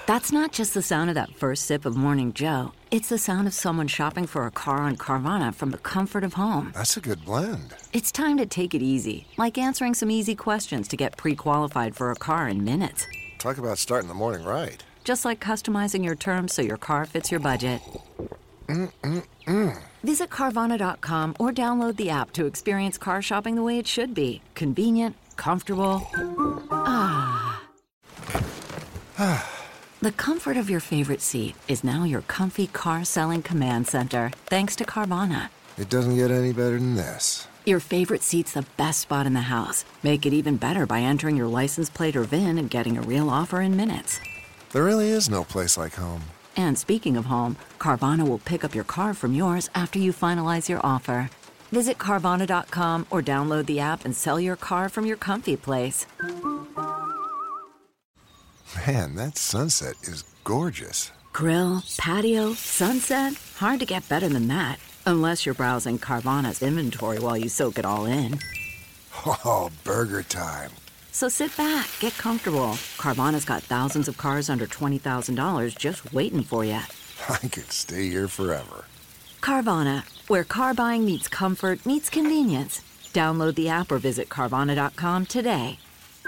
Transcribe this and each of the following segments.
That's not just the sound of that first sip of Morning Joe. It's the sound of someone shopping for a car on Carvana from the comfort of home. That's a good blend. It's time to take it easy, like answering some easy questions to get pre-qualified for a car in minutes. Talk about starting the morning right. Just like customizing your terms so your car fits your budget. Visit Carvana.com or download the app to experience car shopping the way it should be. Convenient, comfortable. The comfort of your favorite seat is now your comfy car-selling command center, thanks to Carvana. It doesn't get any better than this. Your favorite seat's the best spot in the house. Make it even better by entering your license plate or VIN and getting a real offer in minutes. There really is no place like home. And speaking of home, Carvana will pick up your car from yours after you finalize your offer. Visit Carvana.com or download the app and sell your car from your comfy place. Man, that sunset is gorgeous. Grill, patio, sunset. Hard to get better than that. Unless you're browsing Carvana's inventory while you soak it all in. Oh, burger time. So sit back, get comfortable. Carvana's got thousands of cars under $20,000 just waiting for you. I could stay here forever. Carvana, where car buying meets comfort meets convenience. Download the app or visit Carvana.com today.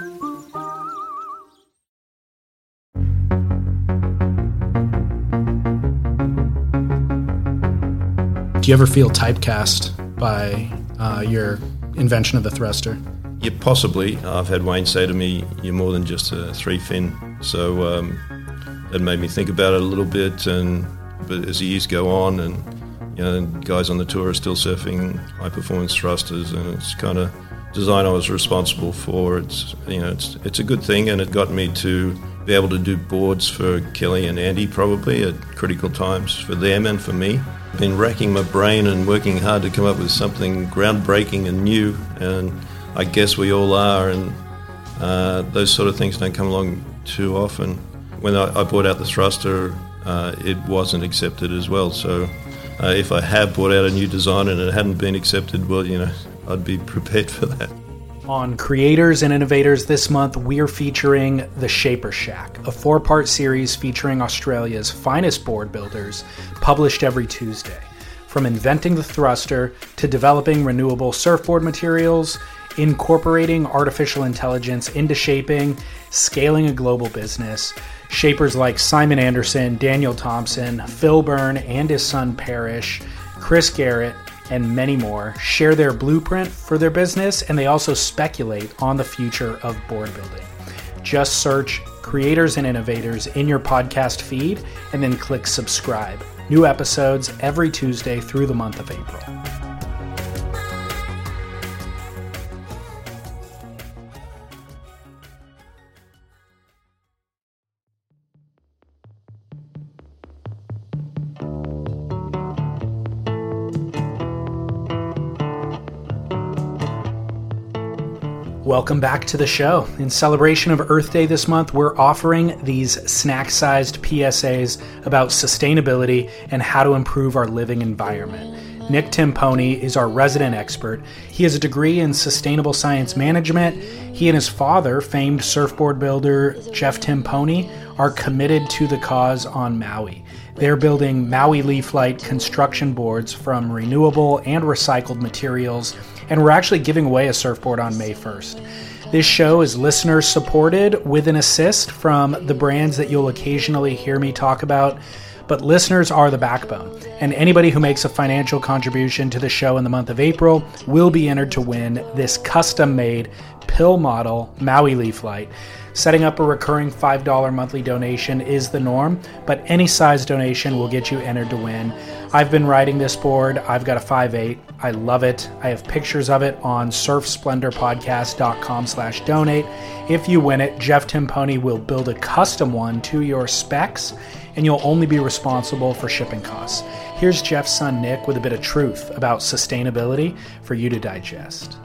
Do you ever feel typecast by your invention of the thruster? Yeah, possibly. I've had Wayne say to me, "You're more than just a three-fin." So that made me think about it a little bit. But as the years go on, and guys on the tour are still surfing high-performance thrusters, and it's kind of design I was responsible for. It's a good thing, and it got me to be able to do boards for Kelly and Andy probably at critical times for them and for me. I've been racking my brain and working hard to come up with something groundbreaking and new, and I guess we all are, and those sort of things don't come along too often. When I brought out the thruster, it wasn't accepted as well, so if I have brought out a new design and it hadn't been accepted, well, I'd be prepared for that. On Creators and Innovators this month, we're featuring The Shaper Shack, a 4-part series featuring Australia's finest board builders, published every Tuesday. From inventing the thruster to developing renewable surfboard materials, incorporating artificial intelligence into shaping, scaling a global business, shapers like Simon Anderson, Daniel Thompson, Phil Byrne and his son Parrish, Chris Garrett, and many more share their blueprint for their business, and they also speculate on the future of board building. Just search Creators and Innovators in your podcast feed and then click subscribe. New episodes every Tuesday through the month of April. Welcome back to the show. In celebration of Earth Day this month, we're offering these snack-sized PSAs about sustainability and how to improve our living environment. Nick Timpone is our resident expert. He has a degree in sustainable science management. He and his father, famed surfboard builder Jeff Timpone, are committed to the cause on Maui. They're building Maui Leaf Light construction boards from renewable and recycled materials, and we're actually giving away a surfboard on May 1st. This show is listener supported with an assist from the brands that you'll occasionally hear me talk about, but listeners are the backbone, and anybody who makes a financial contribution to the show in the month of April will be entered to win this custom-made pill model Maui Leaf Light. Setting up a recurring $5 monthly donation is the norm, but any size donation will get you entered to win. I've been riding this board. I've got a 5.8. I love it. I have pictures of it on surfsplendorpodcast.com/donate. If you win it, Jeff Timpone will build a custom one to your specs, and you'll only be responsible for shipping costs. Here's Jeff's son, Nick, with a bit of truth about sustainability for you to digest.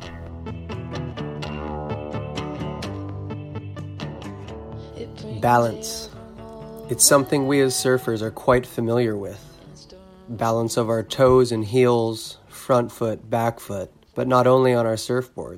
Balance. It's something we as surfers are quite familiar with. Balance of our toes and heels, front foot, back foot, but not only on our surfboards.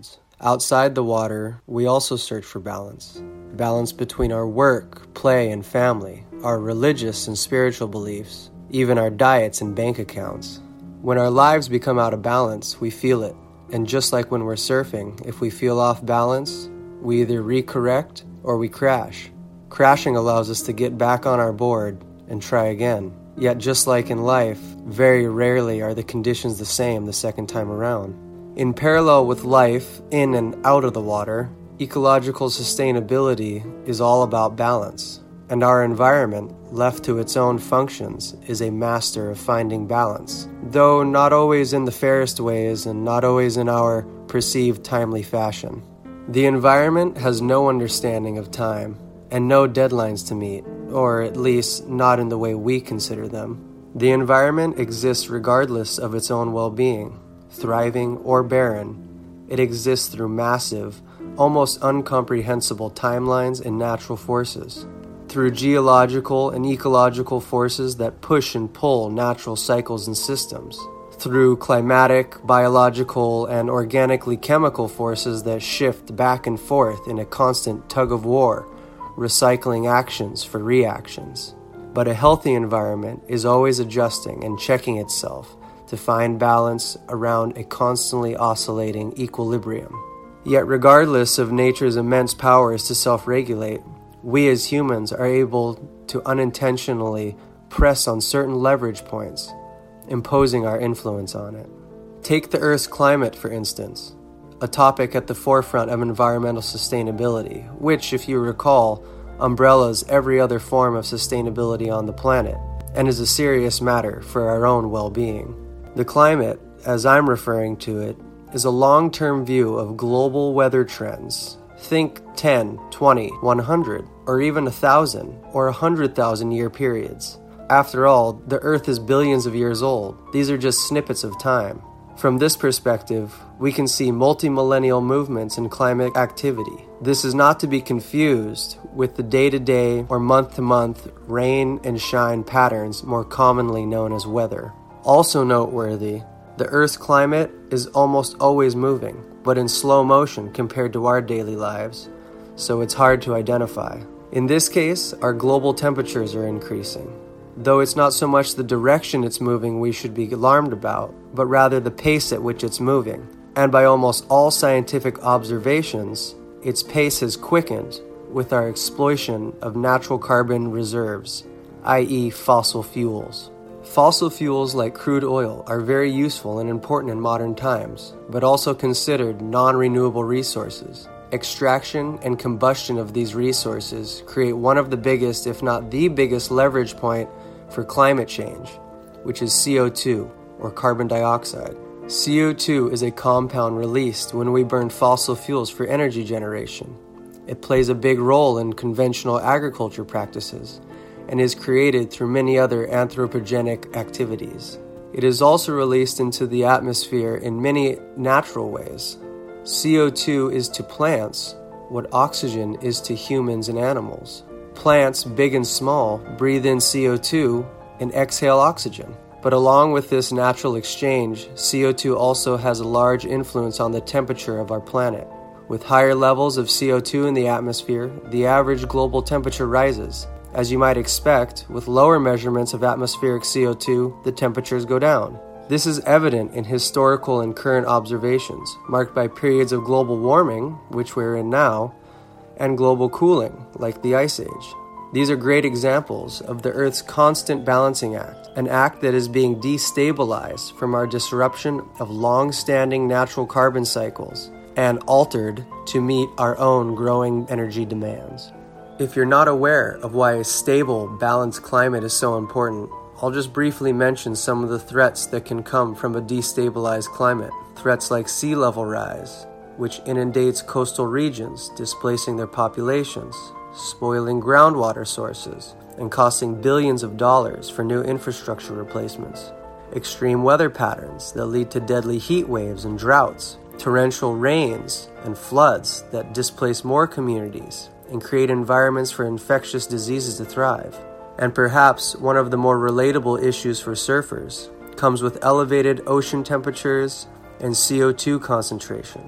Outside the water, we also search for balance. Balance between our work, play, and family, our religious and spiritual beliefs, even our diets and bank accounts. When our lives become out of balance, we feel it. And just like when we're surfing, if we feel off balance, we either recorrect or we crash. Crashing allows us to get back on our board and try again. Yet just like in life, very rarely are the conditions the same the second time around. In parallel with life in and out of the water, ecological sustainability is all about balance. And our environment, left to its own functions, is a master of finding balance, though not always in the fairest ways and not always in our perceived timely fashion. The environment has no understanding of time and no deadlines to meet, or at least not in the way we consider them. The environment exists regardless of its own well-being, thriving or barren. It exists through massive, almost incomprehensible timelines and natural forces, through geological and ecological forces that push and pull natural cycles and systems, through climatic, biological, and organically chemical forces that shift back and forth in a constant tug-of-war, recycling actions for reactions. But a healthy environment is always adjusting and checking itself to find balance around a constantly oscillating equilibrium. Yet regardless of nature's immense powers to self-regulate, we as humans are able to unintentionally press on certain leverage points, imposing our influence on it. Take the Earth's climate, for instance, a topic at the forefront of environmental sustainability, which, if you recall, umbrellas every other form of sustainability on the planet, and is a serious matter for our own well-being. The climate, as I'm referring to it, is a long-term view of global weather trends. Think 10, 20, 100, or even 1,000 or 100,000 year periods. After all, the Earth is billions of years old. These are just snippets of time. From this perspective, we can see multi-millennial movements in climate activity. This is not to be confused with the day-to-day or month-to-month rain and shine patterns more commonly known as weather. Also noteworthy, the Earth's climate is almost always moving, but in slow motion compared to our daily lives, so it's hard to identify. In this case, our global temperatures are increasing, though it's not so much the direction it's moving we should be alarmed about, but rather the pace at which it's moving. And by almost all scientific observations, its pace has quickened with our exploitation of natural carbon reserves, i.e. fossil fuels. Fossil fuels like crude oil are very useful and important in modern times, but also considered non-renewable resources. Extraction and combustion of these resources create one of the biggest, if not the biggest, leverage point for climate change, which is CO2, or carbon dioxide. CO2 is a compound released when we burn fossil fuels for energy generation. It plays a big role in conventional agriculture practices and is created through many other anthropogenic activities. It is also released into the atmosphere in many natural ways. CO2 is to plants what oxygen is to humans and animals. Plants, big and small, breathe in CO2 and exhale oxygen. But along with this natural exchange, CO2 also has a large influence on the temperature of our planet. With higher levels of CO2 in the atmosphere, the average global temperature rises. As you might expect, with lower measurements of atmospheric CO2, the temperatures go down. This is evident in historical and current observations, marked by periods of global warming, which we're in now, and global cooling, like the Ice Age. These are great examples of the Earth's constant balancing act, an act that is being destabilized from our disruption of long-standing natural carbon cycles and altered to meet our own growing energy demands. If you're not aware of why a stable, balanced climate is so important, I'll just briefly mention some of the threats that can come from a destabilized climate. Threats like sea level rise, which inundates coastal regions, displacing their populations, spoiling groundwater sources, and costing billions of dollars for new infrastructure replacements. Extreme weather patterns that lead to deadly heat waves and droughts, torrential rains and floods that displace more communities and create environments for infectious diseases to thrive. And perhaps one of the more relatable issues for surfers comes with elevated ocean temperatures and CO2 concentrations.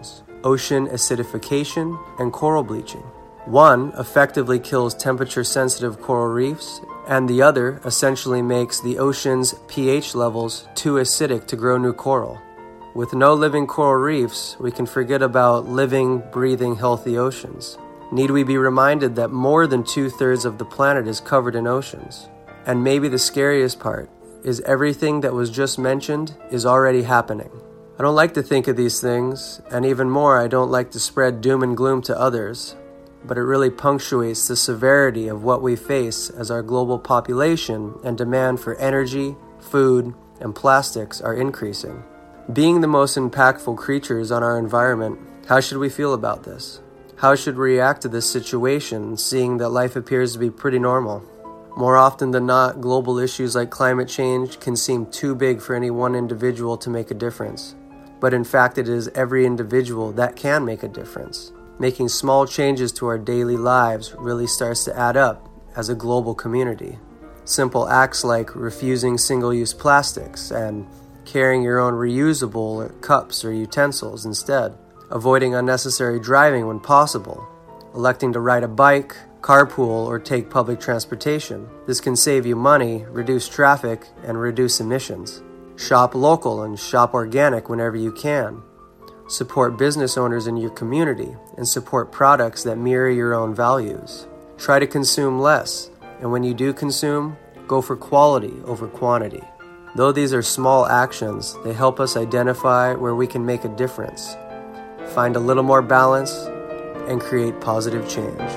ocean acidification, and coral bleaching. One effectively kills temperature-sensitive coral reefs, and the other essentially makes the ocean's pH levels too acidic to grow new coral. With no living coral reefs, we can forget about living, breathing, healthy oceans. Need we be reminded that more than 2/3 of the planet is covered in oceans? And maybe the scariest part is everything that was just mentioned is already happening. I don't like to think of these things, and even more, I don't like to spread doom and gloom to others, but it really punctuates the severity of what we face as our global population and demand for energy, food, and plastics are increasing. Being the most impactful creatures on our environment, how should we feel about this? How should we react to this situation, seeing that life appears to be pretty normal? More often than not, global issues like climate change can seem too big for any one individual to make a difference. But in fact, it is every individual that can make a difference. Making small changes to our daily lives really starts to add up as a global community. Simple acts like refusing single-use plastics and carrying your own reusable cups or utensils instead. Avoiding unnecessary driving when possible. Electing to ride a bike, carpool, or take public transportation. This can save you money, reduce traffic, and reduce emissions. Shop local and shop organic whenever you can. Support business owners in your community and support products that mirror your own values. Try to consume less, and when you do consume, go for quality over quantity. Though these are small actions, they help us identify where we can make a difference, find a little more balance, and create positive change.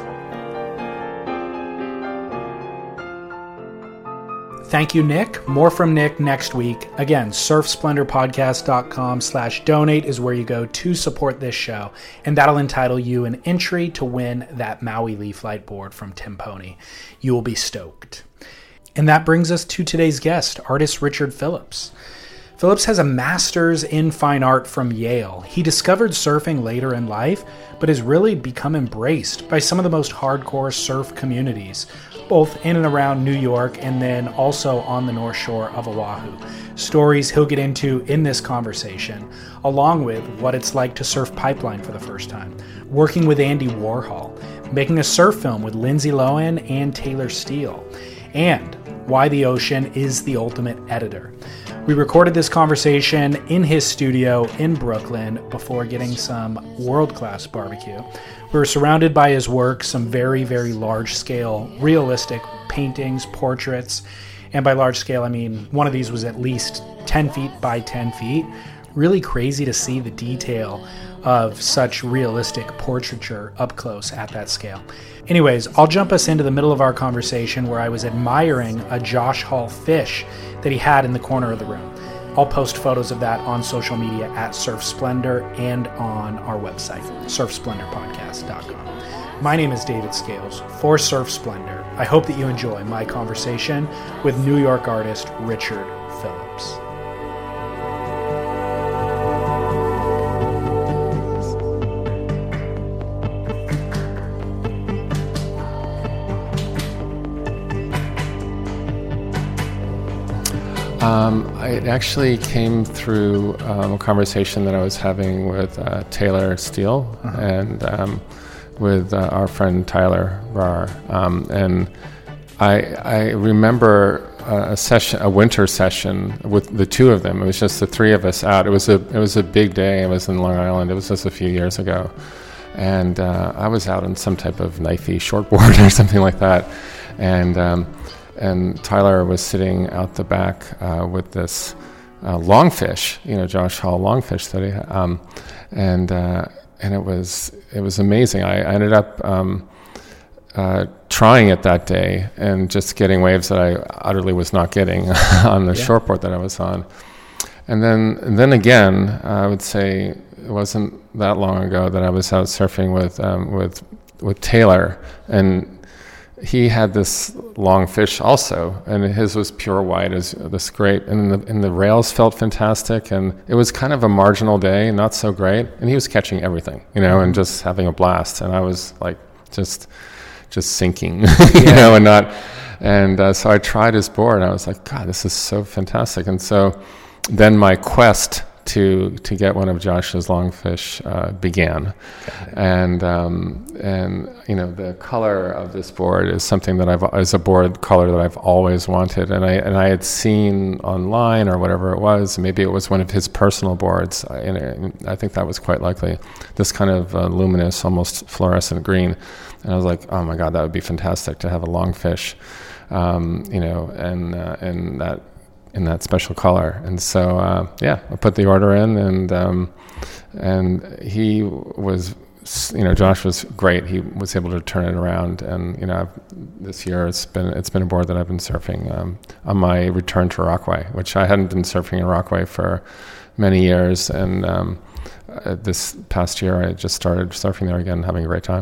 Thank you, Nick. More from Nick next week. Again, surfsplendorpodcast.com/donate is where you go to support this show, and that'll entitle you an entry to win that Maui Leaf Light board from Tim Pony. You will be stoked. And that brings us to today's guest, artist Richard Phillips. Phillips has a master's in fine art from Yale. He discovered surfing later in life, but has really become embraced by some of the most hardcore surf communities, both in and around New York and then also on the North Shore of Oahu. Stories he'll get into in this conversation, along with what it's like to surf Pipeline for the first time, working with Andy Warhol, making a surf film with Lindsay Lohan and Taylor Steele, and why the ocean is the ultimate editor. We recorded this conversation in his studio in Brooklyn before getting some world-class barbecue. We were surrounded by his work, some very, very large-scale, realistic paintings, portraits, and by large scale, I mean one of these was at least 10 feet by 10 feet. Really crazy to see the detail of such realistic portraiture up close at that scale. Anyways, I'll jump us into the middle of our conversation where I was admiring a Josh Hall fish that he had in the corner of the room. I'll post photos of that on social media at Surf Splendor and on our website, surfsplendorpodcast.com. My name is David Scales for Surf Splendor. I hope that you enjoy my conversation with New York artist Richard Phillips. It actually came through a conversation that I was having with Taylor Steele and with our friend Tyler Rar. And I remember a winter session with the two of them. It was just the three of us out. It was a big day. I was in Long Island. It was just a few years ago. And I was out on some type of knifey shortboard or something like that. And Tyler was sitting out the back with this longfish, Josh Hall longfish that he had, and it was amazing. I ended up trying it that day and just getting waves that I utterly was not getting on the shortboard that I was on. And then again, I would say it wasn't that long ago that I was out surfing with Taylor, and he had this long fish also, and his was pure white, as this great, and the rails felt fantastic, and it was kind of a marginal day, not so great, and he was catching everything, and just having a blast, and I was like just sinking, and so I tried his board, and I was like, God, this is so fantastic, and so then my quest to get one of Josh's longfish began, and the color of this board is something that is a board color that I've always wanted, and I had seen online or whatever it was. Maybe it was one of his personal boards. I think that was quite likely. This kind of luminous, almost fluorescent green, and I was like, oh my God, that would be fantastic to have a longfish, in that special color. And so, I put the order in, and he was, Josh was great. He was able to turn it around, and this year it's been a board that I've been surfing on my return to Rockaway, which I hadn't been surfing in Rockaway for many years, and this past year I just started surfing there again, having a great time.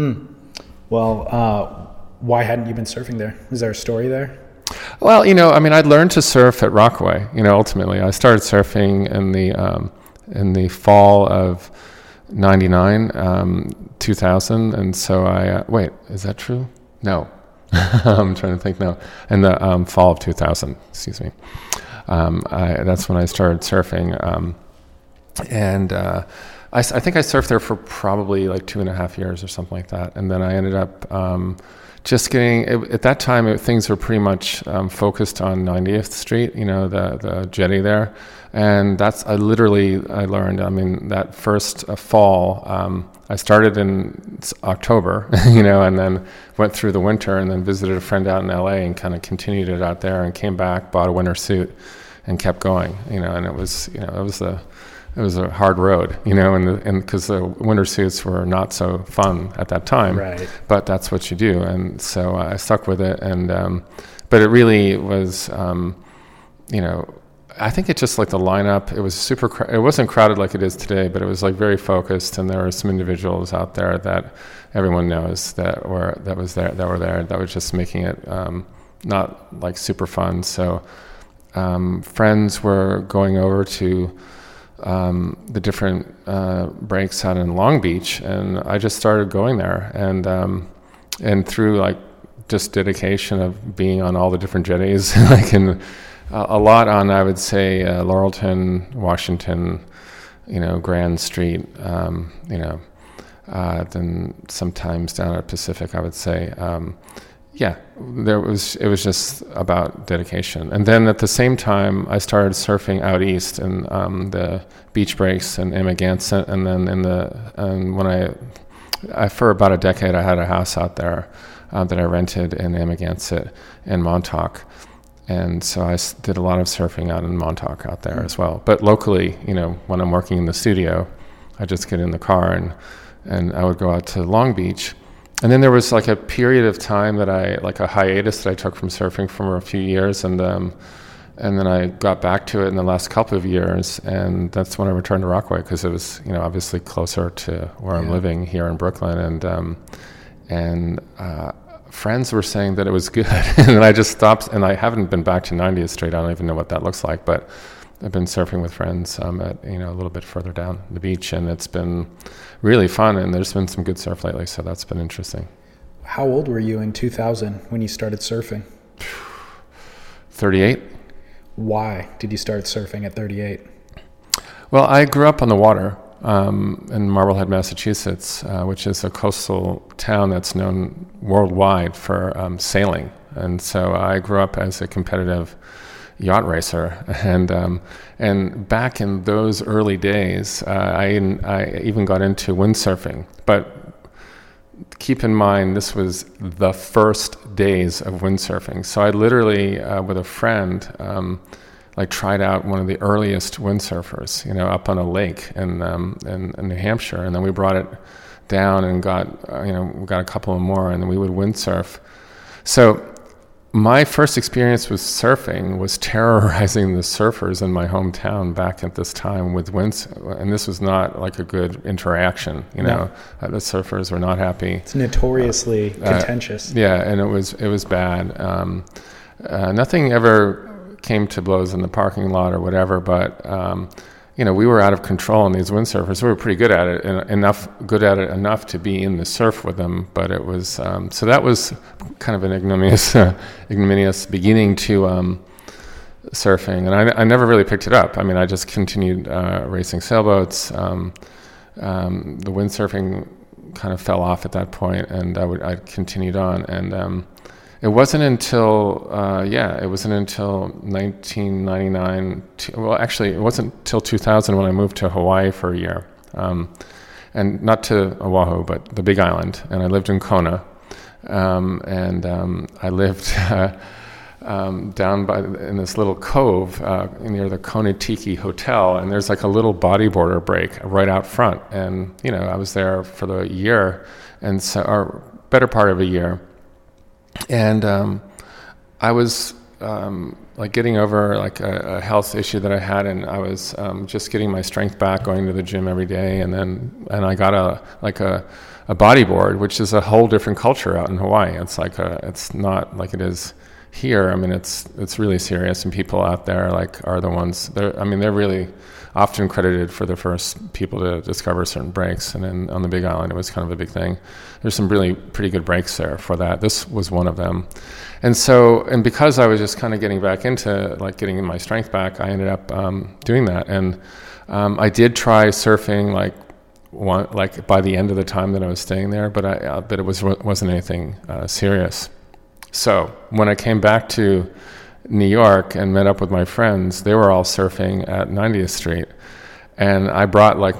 Well, why hadn't you been surfing there? Is there a story there? Well, I'd learned to surf at Rockaway. Ultimately, I started surfing in the fall of '99, 2000, and so wait, is that true? No, I'm trying to think. No, in the fall of 2000. Excuse me. That's when I started surfing, and I think I surfed there for probably like 2.5 years or something like that, and then I ended up. Just getting, at that time, things were pretty much focused on 90th Street, the jetty there. And I learned, that first fall, I started in October, and then went through the winter and then visited a friend out in LA and kind of continued it out there and came back, bought a winter suit and kept going, and it was, it was a hard road, and because the winter suits were not so fun at that time, right. But that's what you do, and so I stuck with it, and but it really was, I think it just like the lineup. It was it wasn't crowded like it is today, but it was like very focused, and there were some individuals out there that everyone knows that were there that was just making it not like super fun. So friends were going over to the different breaks out in Long Beach, and I just started going there, and through like just dedication of being on all the different jetties, like a lot on, I would say, Laurelton, Washington, Grand Street, then sometimes down at Pacific, I would say. It was just about dedication. And then at the same time, I started surfing out east in the beach breaks in Amagansett, and then when I for about a decade, I had a house out there that I rented in Amagansett and Montauk. And so I did a lot of surfing out in Montauk out there as well. But locally, when I'm working in the studio, I just get in the car and I would go out to Long Beach. And then there was like a period of time that a hiatus that I took from surfing for a few years, and then I got back to it in the last couple of years, and that's when I returned to Rockaway, because it was, obviously closer to where I'm living here in Brooklyn, and friends were saying that it was good, and then I just stopped, and I haven't been back to 90th Street. I don't even know what that looks like, but I've been surfing with friends at a little bit further down the beach, and it's been really fun, and there's been some good surf lately, so that's been interesting. How old were you in 2000 when you started surfing? 38. Why did you start surfing at 38? Well, I grew up on the water in Marblehead, Massachusetts, which is a coastal town that's known worldwide for sailing, and so I grew up as a competitive yacht racer, and back in those early days, I even got into windsurfing. But keep in mind, this was the first days of windsurfing. So I literally, with a friend, tried out one of the earliest windsurfers, up on a lake in New Hampshire, and then we brought it down and got a couple more, and then we would windsurf. So my first experience with surfing was terrorizing the surfers in my hometown back at this time with winds, and this was not like a good interaction. The surfers were not happy. It's notoriously contentious. And it was bad. Nothing ever came to blows in the parking lot or whatever, but we were out of control, and these windsurfers, we were pretty good at it, enough to be in the surf with them. But it was so that was kind of an ignominious beginning to surfing, and I never really picked it up. I mean, I just continued racing sailboats. The windsurfing kind of fell off at that point, and I continued on. And it wasn't until 1999. Well, actually, it wasn't until 2000 when I moved to Hawaii for a year, and not to Oahu, but the Big Island. And I lived in Kona, and I lived down in this little cove near the Kona Tiki Hotel, and there's like a little bodyboarder break right out front. And I was there for the year, and so, or better part of a year. And I was like getting over like a health issue that I had, and I was just getting my strength back, going to the gym every day, and I got a bodyboard, which is a whole different culture out in Hawaii. It's like it's not like it is here. I mean, it's really serious, and people out there are the ones. They're really often credited for the first people to discover certain breaks, and then on the Big Island, it was kind of a big thing. There's some really pretty good breaks there for that. This was one of them, and because I was just kind of getting back into getting my strength back, I ended up doing that, and I did try surfing by the end of the time that I was staying there, but it wasn't anything serious. So when I came back to New York and met up with my friends, they were all surfing at 90th Street, and I brought my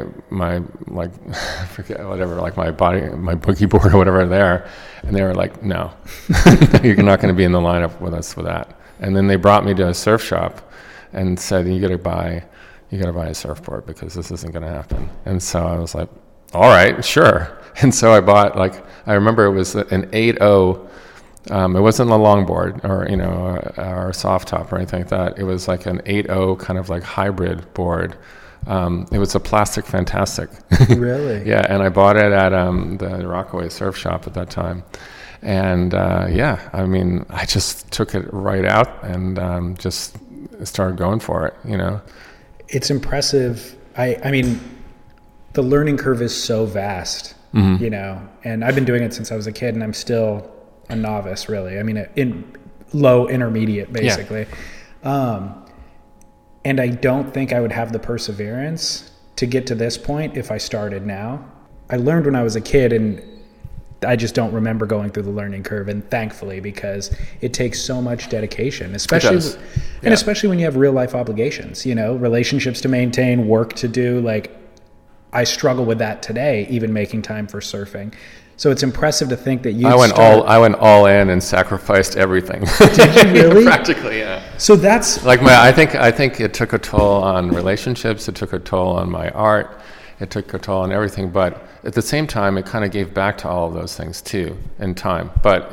forget whatever, my boogie board or whatever there, and they were like, no, you're not going to be in the lineup with us for that. And then they brought me to a surf shop and said, you got to buy a surfboard because this isn't going to happen. And so I was like, all right, sure. And so I bought I remember it was an 8.0. It wasn't a longboard or or a soft top or anything like that. It was like an 8.0 kind of hybrid board. It was a Plastic Fantastic. Really? Yeah, and I bought it at the Rockaway Surf Shop at that time. And I just took it right out and just started going for it. It's impressive. I mean, the learning curve is so vast. Mm-hmm. And I've been doing it since I was a kid, and I'm still a novice, really. I mean, in low intermediate, basically. Yeah. And I don't think I would have the perseverance to get to this point if I started now. I learned when I was a kid, and I just don't remember going through the learning curve, and thankfully, because it takes so much dedication, especially when you have real life obligations, relationships to maintain, work to do. I struggle with that today, even making time for surfing. So it's impressive to think that you. I went all in and sacrificed everything. Did you really? Practically, yeah. So that's I think it took a toll on relationships. It took a toll on my art. It took a toll on everything. But at the same time, it kind of gave back to all of those things too in time. But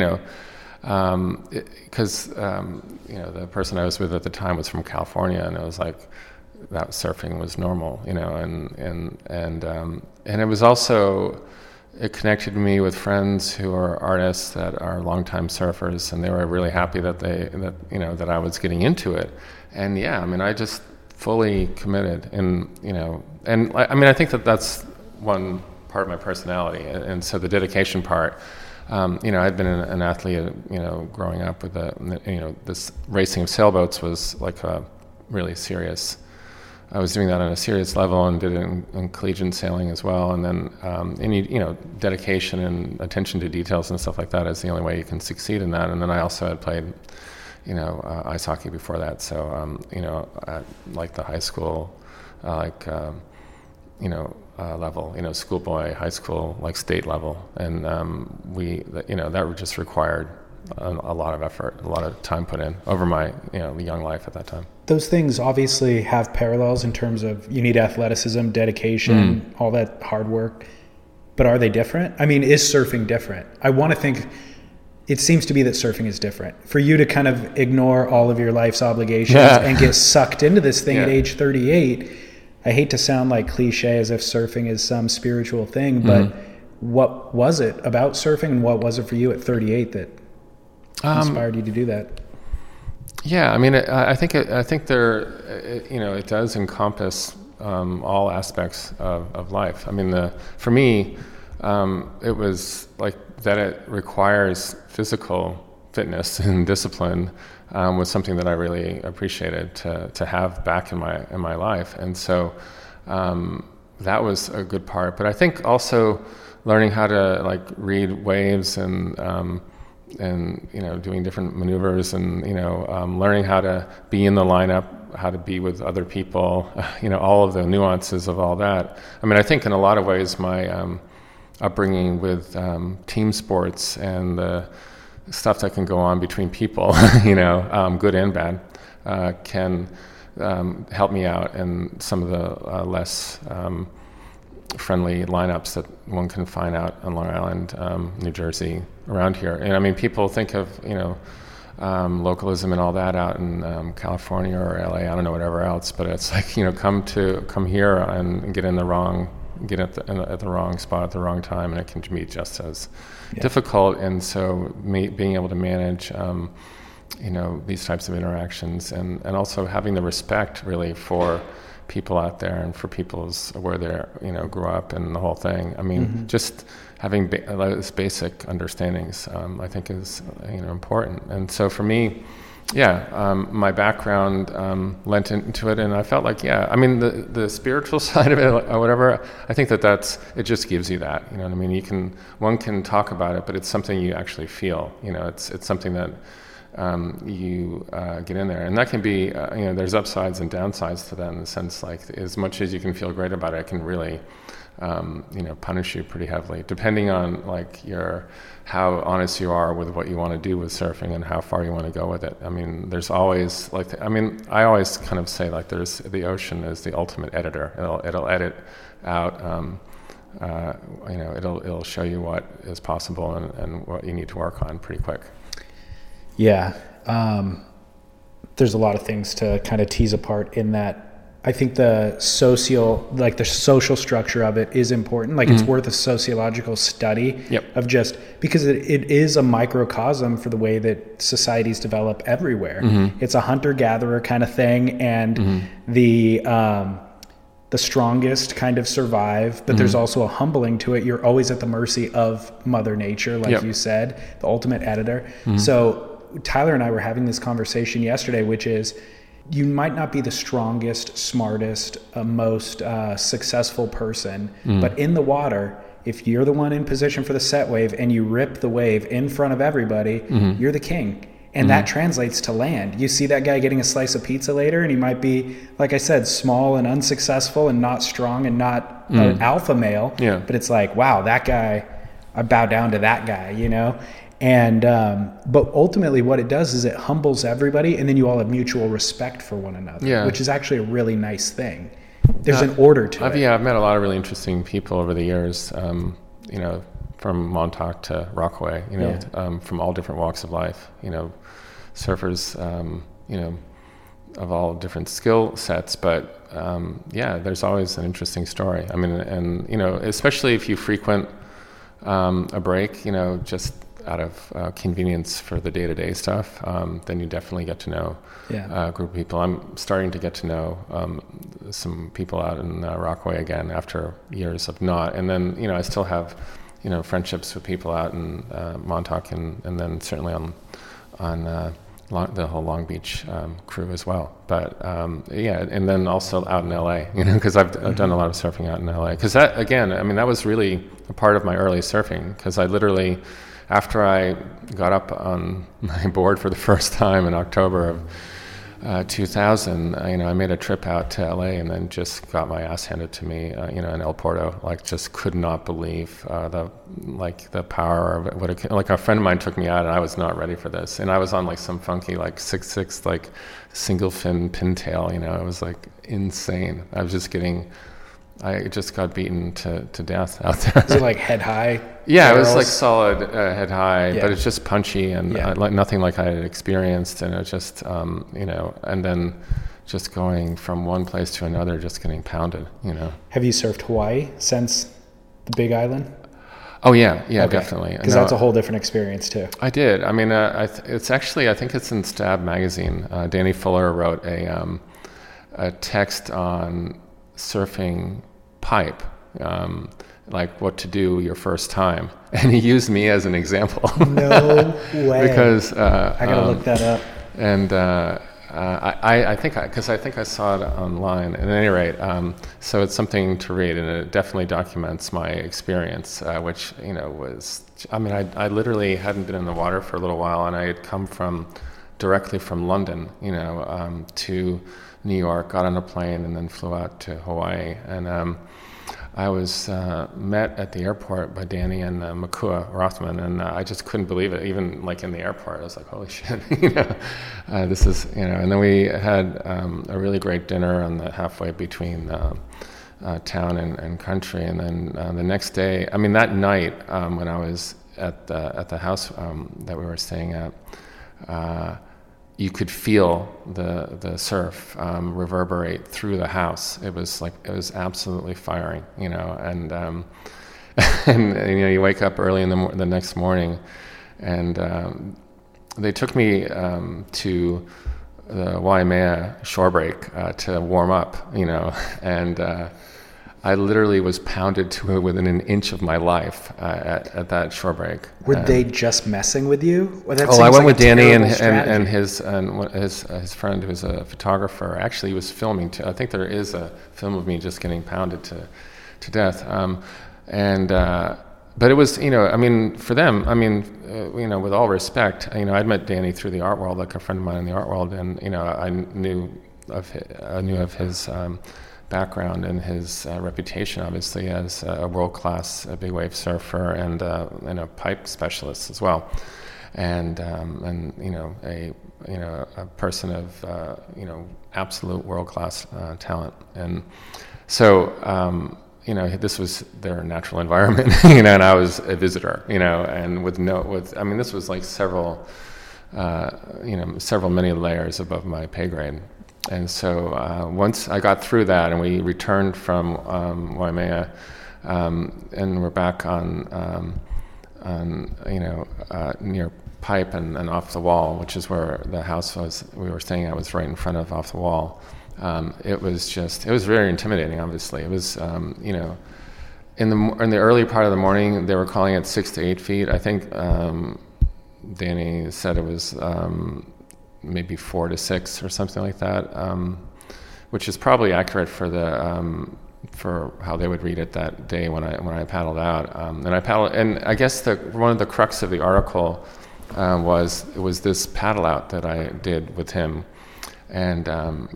because the person I was with at the time was from California, and it was like that surfing was normal, and it was also. It connected me with friends who are artists that are longtime surfers, and they were really happy that I was getting into it. And I just fully committed, and I think that's one part of my personality, and so the dedication part. I'd been an athlete, growing up with this racing of sailboats was like a really serious. I was doing that on a serious level and did it in collegiate sailing as well. And then, dedication and attention to details and stuff like that is the only way you can succeed in that. And then I also had played, ice hockey before that. So, at the high school, level, schoolboy, high school, state level. And that just required a lot of effort, a lot of time put in over my young life at that time. Those things obviously have parallels in terms of you need athleticism, dedication, all that hard work. But are they different? I mean, is surfing different? I want to think it seems to be that surfing is different. For you to kind of ignore all of your life's obligations and get sucked into this thing at age 38, I hate to sound like cliche as if surfing is some spiritual thing, but what was it about surfing, and what was it for you at 38 that inspired you to do that? Yeah, I mean, I think there, it does encompass all aspects of life. I mean, for me, it was like that. It requires physical fitness and discipline was something that I really appreciated to have back in my life. And so that was a good part. But I think also learning how to like read waves and doing different maneuvers and learning how to be in the lineup, how to be with other people, all of the nuances of all that. I mean, I think in a lot of ways my upbringing with team sports and the stuff that can go on between people, good and bad, can help me out in some of the less friendly lineups that one can find out on Long Island, New Jersey, around here. And I mean, people think of, localism and all that out in California or LA, I don't know, whatever else, but it's like, come here and get at the wrong spot at the wrong time, and it can be just as difficult. And so being able to manage, these types of interactions and also having the respect really for people out there and for people's where they're, grew up and the whole thing. I mean, just having those basic understandings, I think is, important. And so for me, my background lent into it, and I felt like, I mean, the spiritual side of it or whatever, I think it just gives you that, you know what I mean? One can talk about it, but it's something you actually feel, it's something that you get in there, and that can be, there's upsides and downsides to that in the sense, like, as much as you can feel great about it, it can really, punish you pretty heavily, depending on like how honest you are with what you want to do with surfing and how far you want to go with it. I mean, there's always I always kind of say like the ocean is the ultimate editor. It'll edit out, it'll show you what is possible and what you need to work on pretty quick. Yeah. There's a lot of things to kind of tease apart in that. I think the social structure of it is important. Like, it's worth a sociological study of just because it is a microcosm for the way that societies develop everywhere. It's a hunter-gatherer kind of thing, and the strongest kind of survive, but there's also a humbling to it. You're always at the mercy of Mother Nature, like you said, the ultimate editor. So Tyler and I were having this conversation yesterday, which is, you might not be the strongest, smartest, most successful person, but in the water, if you're the one in position for the set wave and you rip the wave in front of everybody, you're the king. And that translates to land. You see that guy getting a slice of pizza later, and he might be, like I said, small and unsuccessful and not strong and not an alpha male, but it's like, wow, that guy, I bow down to that guy, And, but ultimately what it does is it humbles everybody, and then you all have mutual respect for one another, which is actually a really nice thing. There's an order to it. Yeah, I've met a lot of really interesting people over the years, from Montauk to Rockaway, from all different walks of life, surfers, of all different skill sets, but, there's always an interesting story. I mean, and, especially if you frequent, a break, just out of convenience for the day-to-day stuff, then you definitely get to know a group of people. I'm starting to get to know some people out in Rockaway again after years of not. And then, I still have, friendships with people out in Montauk and then certainly on the whole Long Beach crew as well. But and then also out in LA, because I've done a lot of surfing out in LA. Because that, again, that was really a part of my early surfing, because I literally, after I got up on my board for the first time in October of 2000, I made a trip out to LA and then just got my ass handed to me, in El Porto. Like, just could not believe the power of it. Like, a friend of mine took me out, and I was not ready for this. And I was on like some funky 6'6" like single fin pintail. It was like insane. I just got beaten to death out there. Is it like head high? Yeah, barrels? It was like solid head high, but it's just punchy and like nothing like I had experienced. And it just, and then just going from one place to another, just getting pounded, Have you surfed Hawaii since the Big Island? Oh yeah, okay. Definitely. Because that's a whole different experience too. I did. It's actually, I think it's in Stab magazine. Danny Fuller wrote a text on surfing pipe, like what to do your first time, and he used me as an example. No way. Because I gotta look that up. And I think I saw it online. At any rate, so it's something to read, and it definitely documents my experience, which was. I mean, I literally hadn't been in the water for a little while, and I had come directly from London, to New York, got on a plane, and then flew out to Hawaii. And I was met at the airport by Danny and Makua Rothman, and I just couldn't believe it. Even like in the airport, I was like, "Holy shit!" This is And then we had a really great dinner on the halfway between town and country, and then the next day, I mean, that night when I was at the house that we were staying at. You could feel the surf reverberate through the house. It was absolutely firing, and you wake up early in the next morning, and they took me to the Waimea shore break to warm up, and I literally was pounded to within an inch of my life at that shore break. Were they just messing with you? I went with Danny and his friend, who's a photographer. Actually, he was filming too. I think there is a film of me just getting pounded to death. But it was, for them, with all respect, I'd met Danny through the art world, like a friend of mine in the art world, and I knew of his background and his reputation, obviously, as a world-class big wave surfer and a pipe specialist as well, and a person of absolute world-class talent. And so this was their natural environment, and I was a visitor, and this was like several many layers above my pay grade. And so once I got through that, and we returned from Waimea, and we're back on near Pipe and Off the Wall, which is where the house we were staying at was right in front of Off the Wall. It was very intimidating. Obviously, it was in the early part of the morning they were calling it 6 to 8 feet. I think Danny said it was. Maybe 4 to 6 or something like that, which is probably accurate for how they would read it that day when I paddled out. And I guess one of the crux of the article was this paddle out that I did with him, and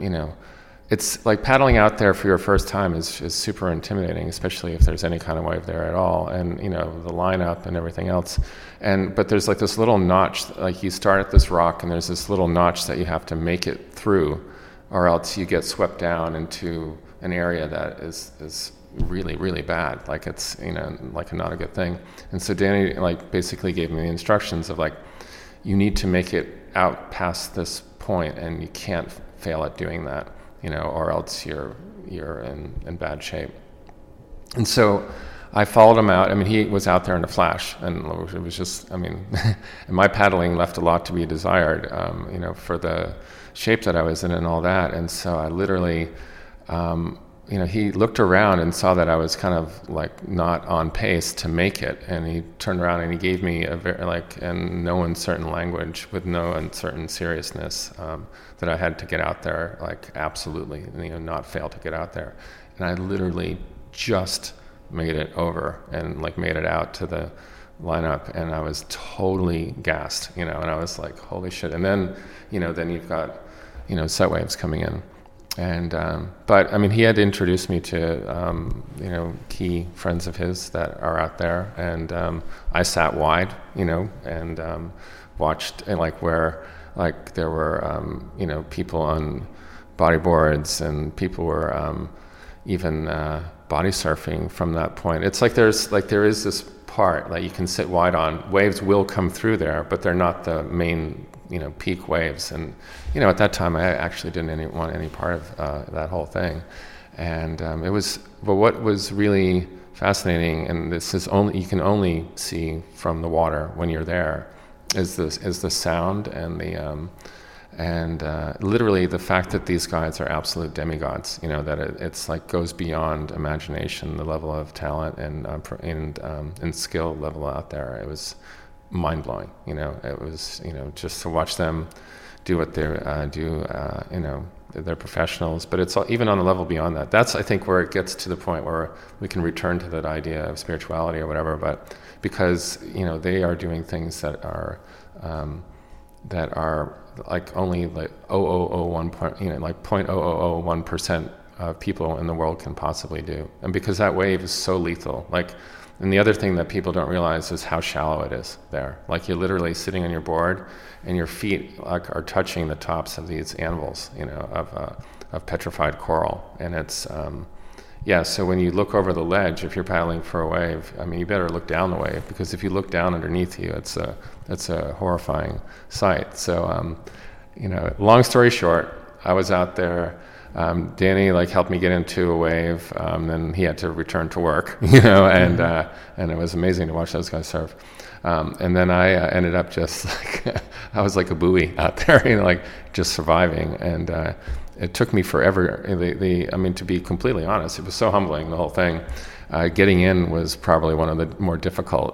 it's like paddling out there for your first time is super intimidating, especially if there's any kind of wave there at all, and the lineup and everything else. But there's like this little notch, like you start at this rock and there's this little notch that you have to make it through, or else you get swept down into an area that is really, really bad. Like it's like not a good thing. And so Danny basically gave me the instructions of you need to make it out past this point, and you can't fail at doing that. Or else you're in bad shape. And so I followed him out. I mean, he was out there in a flash, and it was just, and my paddling left a lot to be desired, for the shape that I was in and all that. And so I literally, he looked around and saw that I was kind of not on pace to make it, and he turned around and he gave me a very in no uncertain language, with no uncertain seriousness, that I had to get out there, absolutely, not fail to get out there. And I literally just made it over and made it out to the lineup, and I was totally gassed, and I was like, holy shit. And then, then you've got, set waves coming in. And but he had introduced me to key friends of his that are out there, and I sat wide, and watched, and where there were people on bodyboards, and people were even body surfing from that point. It's there is this part that you can sit wide on. Waves will come through there, but they're not the main peak waves. And at that time I actually didn't want any part of that whole thing. And but what was really fascinating, and this is you can only see from the water when you're there, is the sound and And literally the fact that these guys are absolute demigods, you know, that it's like goes beyond imagination, the level of talent and skill level out there. It was mind-blowing, you know. It was, you know, just to watch them do what they do, you know, they're professionals, but it's even on a level beyond that. That's, I think, where it gets to the point where we can return to that idea of spirituality or whatever, but because, you know, they are doing things that are like only like 0.001, you know, like 0.0001% of people in the world can possibly do. And because that wave is so lethal, like, and the other thing that people don't realize is how shallow it is there. Like, you're literally sitting on your board and your feet like are touching the tops of these anvils, you know, of petrified coral. And it's, so when you look over the ledge, if you're paddling for a wave, I mean, you better look down the wave, because if you look down underneath you, it's a horrifying sight. So, you know, long story short, I was out there. Danny like helped me get into a wave. Then he had to return to work, you know, and it was amazing to watch those guys surf. And then I ended up just like I was like a buoy out there, you know, like just surviving. And it took me forever. I mean, to be completely honest, it was so humbling, the whole thing. Getting in was probably one of the more difficult,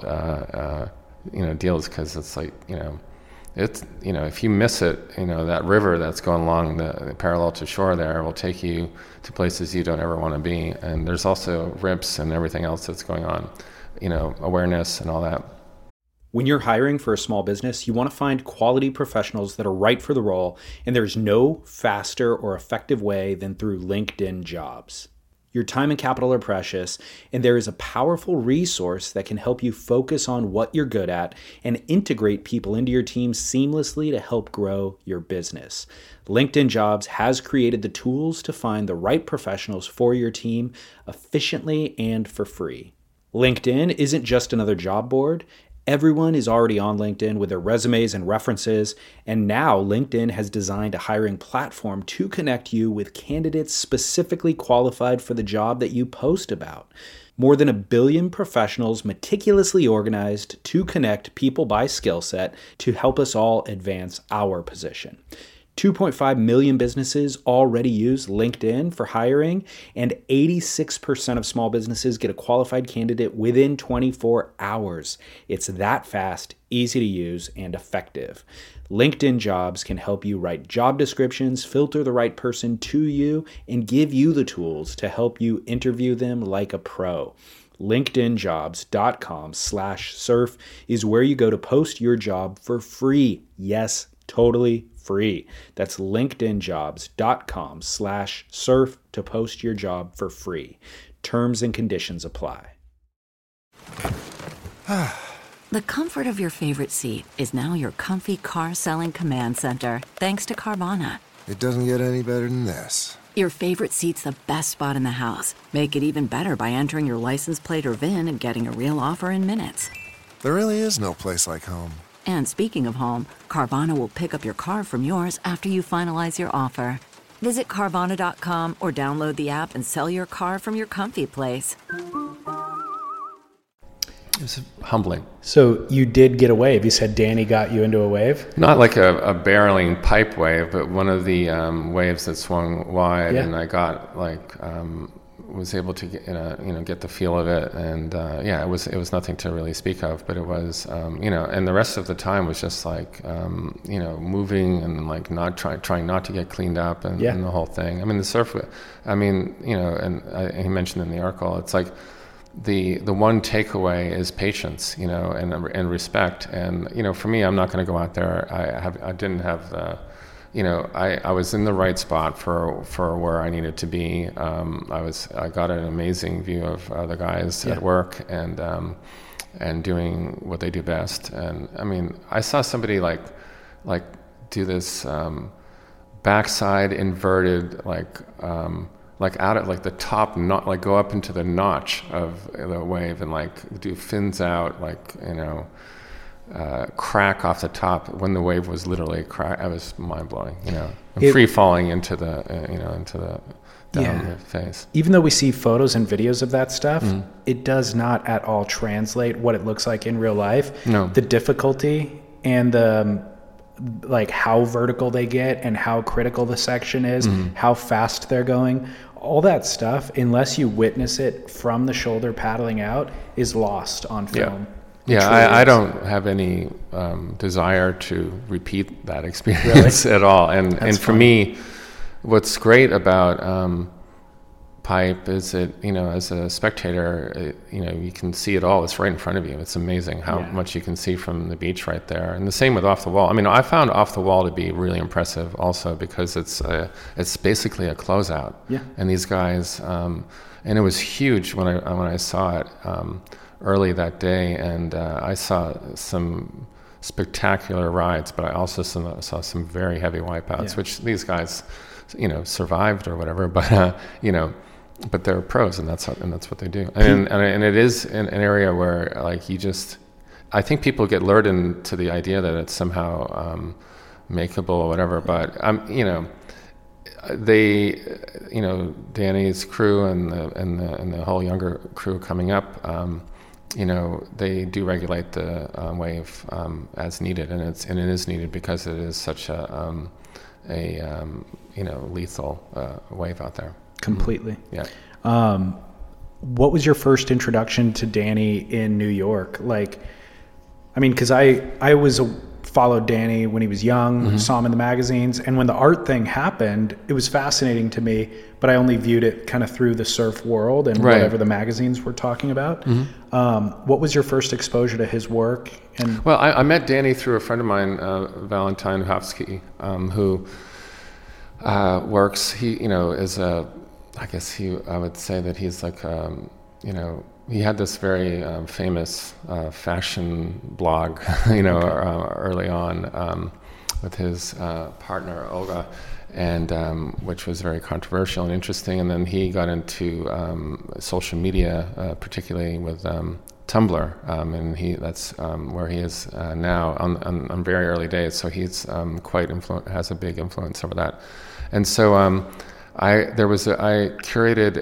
you know, deals, because it's like, you know, it's, you know, if you miss it, you know, that river that's going along the parallel to shore there will take you to places you don't ever want to be. And there's also rips and everything else that's going on, you know, awareness and all that. When you're hiring for a small business, you want to find quality professionals that are right for the role, and there's no faster or effective way than through LinkedIn Jobs. Your time and capital are precious, and there is a powerful resource that can help you focus on what you're good at and integrate people into your team seamlessly to help grow your business. LinkedIn Jobs has created the tools to find the right professionals for your team efficiently and for free. LinkedIn isn't just another job board. Everyone is already on LinkedIn with their resumes and references, and now LinkedIn has designed a hiring platform to connect you with candidates specifically qualified for the job that you post about. More than 1 billion professionals meticulously organized to connect people by skill set to help us all advance our position. 2.5 million businesses already use LinkedIn for hiring, and 86% of small businesses get a qualified candidate within 24 hours. It's that fast, easy to use, and effective. LinkedIn Jobs can help you write job descriptions, filter the right person to you, and give you the tools to help you interview them like a pro. LinkedInjobs.com/surf is where you go to post your job for free. Yes, totally free. That's LinkedInjobs.com/surf to post your job for free. Terms and conditions apply. The comfort of your favorite seat is now your comfy car selling command center, thanks to Carvana. It doesn't get any better than this. Your favorite seat's the best spot in the house. Make it even better by entering your license plate or VIN and getting a real offer in minutes. There really is no place like home. And speaking of home, Carvana will pick up your car from yours after you finalize your offer. Visit Carvana.com or download the app and sell your car from your comfy place. It was humbling. So you did get a wave. You said Danny got you into a wave? Not like a barreling pipe wave, but one of the waves that swung wide, and I got like was able to get the feel of it, and it was nothing to really speak of, but it was and the rest of the time was just like moving and like not trying not to get cleaned up and the whole thing. I mean, the surf, and he mentioned in the article, it's like the one takeaway is patience, and respect. And for me, I'm not going to go out there. I didn't have the. I was in the right spot for where I needed to be. I got an amazing view of the guys at work and doing what they do best. And I mean, I saw somebody like do this backside inverted out at like the top, not like go up into the notch of the wave and like do fins out, crack off the top when the wave was literally crack. It was mind blowing, and free falling into the down the face. Even though we see photos and videos of that stuff, it does not at all translate what it looks like in real life. No. The difficulty and the like how vertical they get and how critical the section is, how fast they're going. All that stuff, unless you witness it from the shoulder paddling out, is lost on film. Yeah, I don't have any desire to repeat that experience at all. And for me, what's great about pipe is that, as a spectator, you can see it all. It's right in front of you. It's amazing how much you can see from the beach right there. And the same with Off the Wall. I mean, I found Off the Wall to be really impressive also because it's basically a closeout. Yeah. And these guys, and it was huge when I saw it early that day, and I saw some spectacular rides, but I also saw some very heavy wipeouts, which these guys, survived or whatever. But but they're pros, and that's what they do. And it is an area where I think people get lured into the idea that it's somehow makeable or whatever. But Danny's crew and the whole younger crew coming up. They do regulate the wave as needed, and it is needed because it is such a lethal wave out there. Completely. Yeah. What was your first introduction to Danny in New York? Because I followed Danny when he was young, saw him in the magazines, and when the art thing happened, it was fascinating to me, but I only viewed it kind of through the surf world and whatever the magazines were talking about. What was your first exposure to his work? Well, I met Danny through a friend of mine, Valentine Hofsky, who works, is I would say that he's like, he had this very famous fashion blog, early on with his partner Olga, and which was very controversial and interesting. And then he got into social media, particularly with Tumblr, and that's where he is now on very early days. So he's has a big influence over that. And so I curated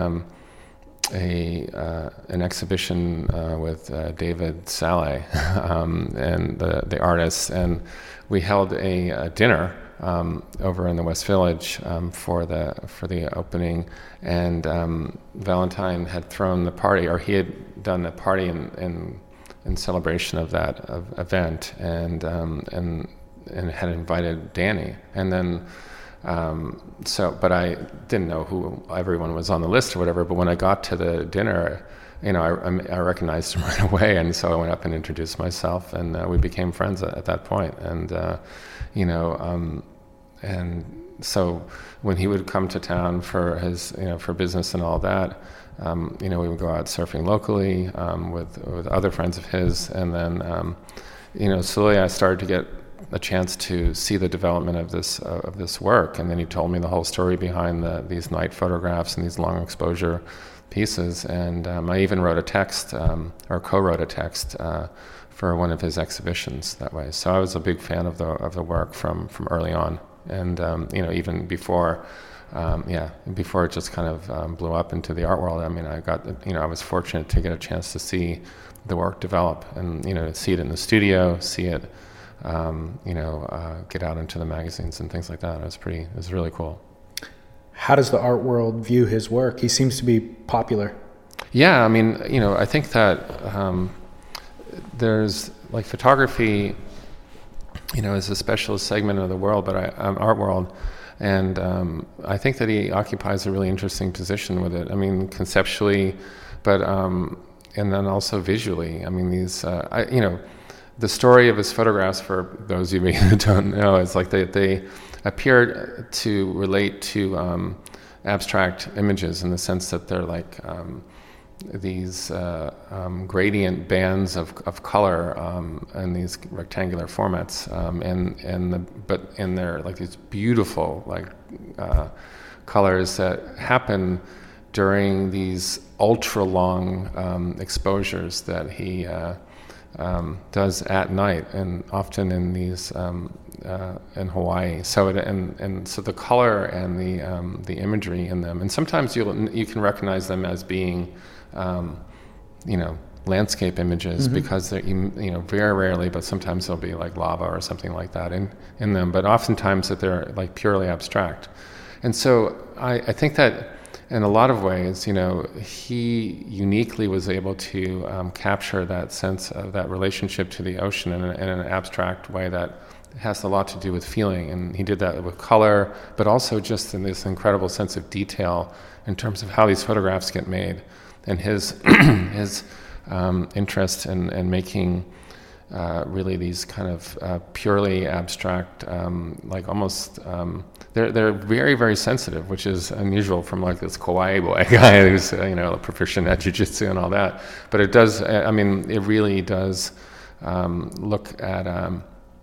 an exhibition with David Saleh and the artists, and we held a dinner over in the West Village for the opening, and Valentine had thrown the party, or he had done the party in celebration of that event, and had invited Danny, and then. But I didn't know who everyone was on the list or whatever. But when I got to the dinner, I recognized him right away, and so I went up and introduced myself, and we became friends at that point. And and so when he would come to town for his, for business and all that, we would go out surfing locally with other friends of his, and then slowly I started to get a chance to see the development of this work, and then he told me the whole story behind these night photographs and these long exposure pieces, and I even wrote a text or co-wrote a text for one of his exhibitions that way. So I was a big fan of the work from early on, and even before it just kind of blew up into the art world. I mean, I was fortunate to get a chance to see the work develop, and see it in the studio, see it. Get out into the magazines and things like that. It was really cool. How does the art world view his work? He seems to be popular. Yeah, I mean, I think that there's photography, is a specialist segment of the world, but art world, and I think that he occupies a really interesting position with it. I mean, conceptually, but and then also visually. I mean, these, the story of his photographs, for those of you who don't know, is they appear to relate to abstract images in the sense that they're like these gradient bands of color in these rectangular formats, but they're like these beautiful colors that happen during these ultra long exposures that he does at night, and often in these in Hawaii. So so the color and the imagery in them, and sometimes you can recognize them as being landscape images because they're, very rarely, but sometimes there'll be like lava or something like that in them, but oftentimes that they're like purely abstract. And so I think that in a lot of ways, he uniquely was able to capture that sense of that relationship to the ocean in an abstract way that has a lot to do with feeling. And he did that with color, but also just in this incredible sense of detail in terms of how these photographs get made, and his interest in making really these kind of purely abstract, like almost they're very, very sensitive, which is unusual from like this kawaii boy guy who's proficient at jiu-jitsu and all that. But it does, it really does look at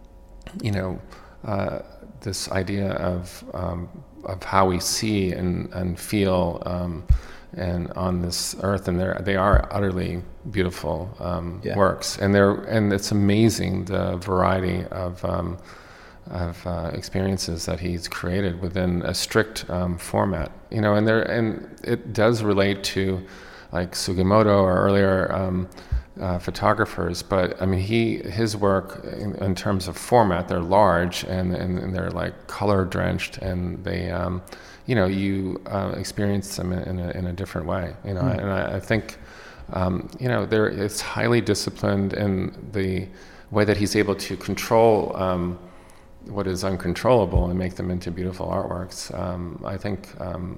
this idea of how we see and feel and on this earth, and they are utterly beautiful works, and it's amazing the variety of experiences that he's created within a strict format, and it does relate to like Sugimoto or earlier photographers, but his work in terms of format, they're large and they're like color drenched, and they you experience them in a different way, and I think it's highly disciplined in the way that he's able to control what is uncontrollable and make them into beautiful artworks. I think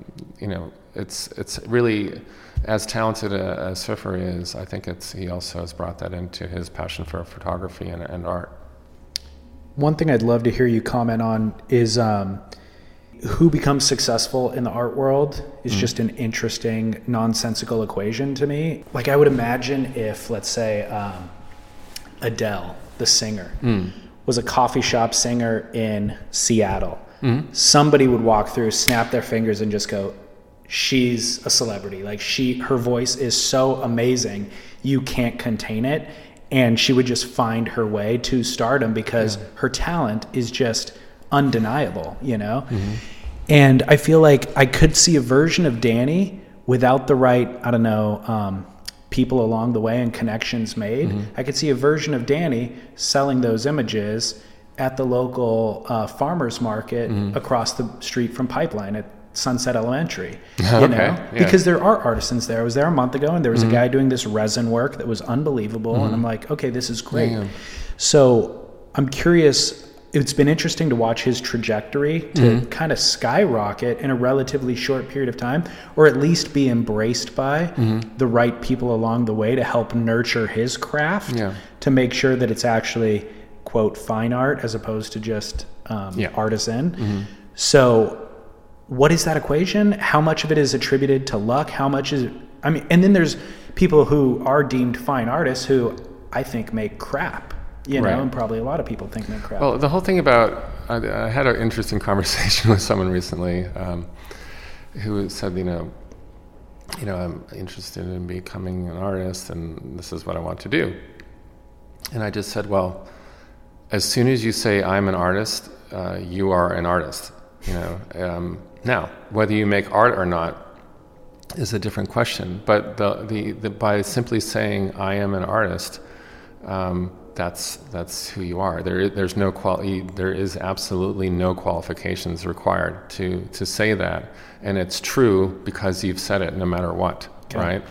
it's really, as talented a surfer is, I think he also has brought that into his passion for photography and art. One thing I'd love to hear you comment on is who becomes successful in the art world is just an interesting, nonsensical equation to me. Like, I would imagine if, let's say, Adele, the singer, was a coffee shop singer in Seattle, somebody would walk through, snap their fingers, and just go, she's a celebrity. Like, her voice is so amazing, you can't contain it. And she would just find her way to stardom because her talent is just undeniable, And I feel like I could see a version of Danny without the right, people along the way and connections made. I could see a version of Danny selling those images at the local farmers market across the street from Pipeline at Sunset Elementary, because there are artisans there. I was there a month ago, and there was a guy doing this resin work that was unbelievable, and I'm like, okay, this is great. So I'm curious. It's been interesting to watch his trajectory to kind of skyrocket in a relatively short period of time, or at least be embraced by the right people along the way to help nurture his craft, to make sure that it's actually, quote, fine art as opposed to just artisan. So what is that equation? How much of it is attributed to luck? How much is it? And then there's people who are deemed fine artists who I think make crap. And probably a lot of people think make crap. Well, the whole thing about, I had an interesting conversation with someone recently who said, I'm interested in becoming an artist, and this is what I want to do. And I just said, well, as soon as you say I'm an artist, you are an artist. Now, whether you make art or not is a different question. But the by simply saying I am an artist, that's who you are. There's no there is absolutely no qualifications required to say that, and it's true because you've said it no matter what, right?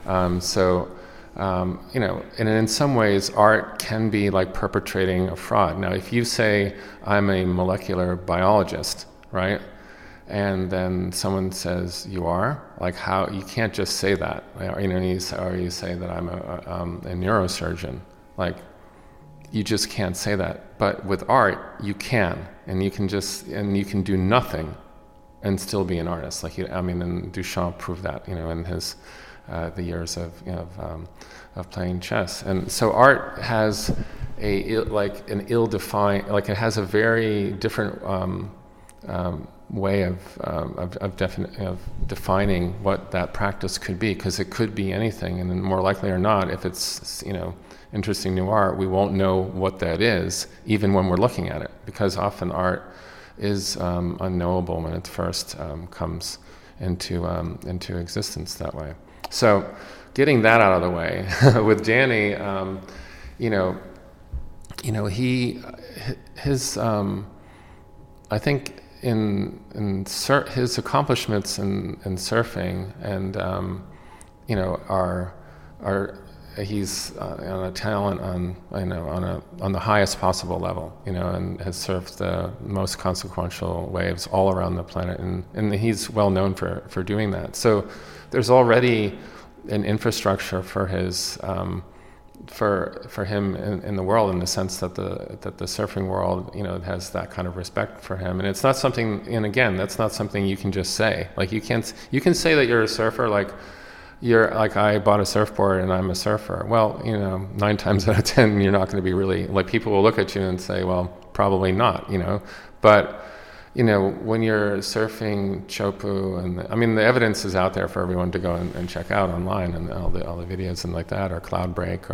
And in some ways, art can be like perpetrating a fraud. Now, if you say I'm a molecular biologist, right? And then someone says you are, like, how you can't just say that, or you say that I'm a neurosurgeon, like. You just can't say that. But with art, you can, and you can do nothing and still be an artist. And Duchamp proved that, in his the years of playing chess. And so art has an ill-defined, like it has a very different way of defining what that practice could be, because it could be anything, and more likely or not, if it's interesting new art, we won't know what that is, even when we're looking at it, because often art is unknowable when it first comes into existence that way. So getting that out of the way, with Danny, I think his accomplishments in surfing and he's on a talent on the highest possible level, and has surfed the most consequential waves all around the planet, and he's well known for doing that. So there's already an infrastructure for his for him in the world, in the sense that the surfing world has that kind of respect for him. And it's not something, and again, that's not something you can just say. Like you can say that you're a surfer, like you're like, I bought a surfboard and I'm a surfer. Well, 9 times out of 10 you're not going to be really, like, people will look at you and say, well, probably not, but when you're surfing Chopu, and the evidence is out there for everyone to go and check out online, and all the videos and like that, or Cloudbreak,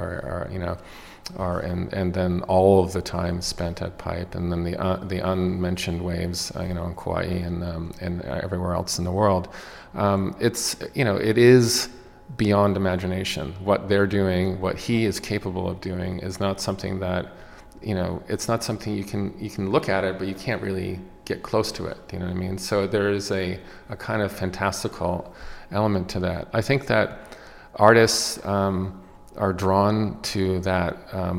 and then all of the time spent at Pipe, and then the unmentioned waves, in Kauai and everywhere else in the world. It is beyond imagination. What they're doing, what he is capable of doing, is not something that, it's not something you can look at it, but you can't really get close to it. You know what I mean? So there is a kind of fantastical element to that. I think that artists are drawn to that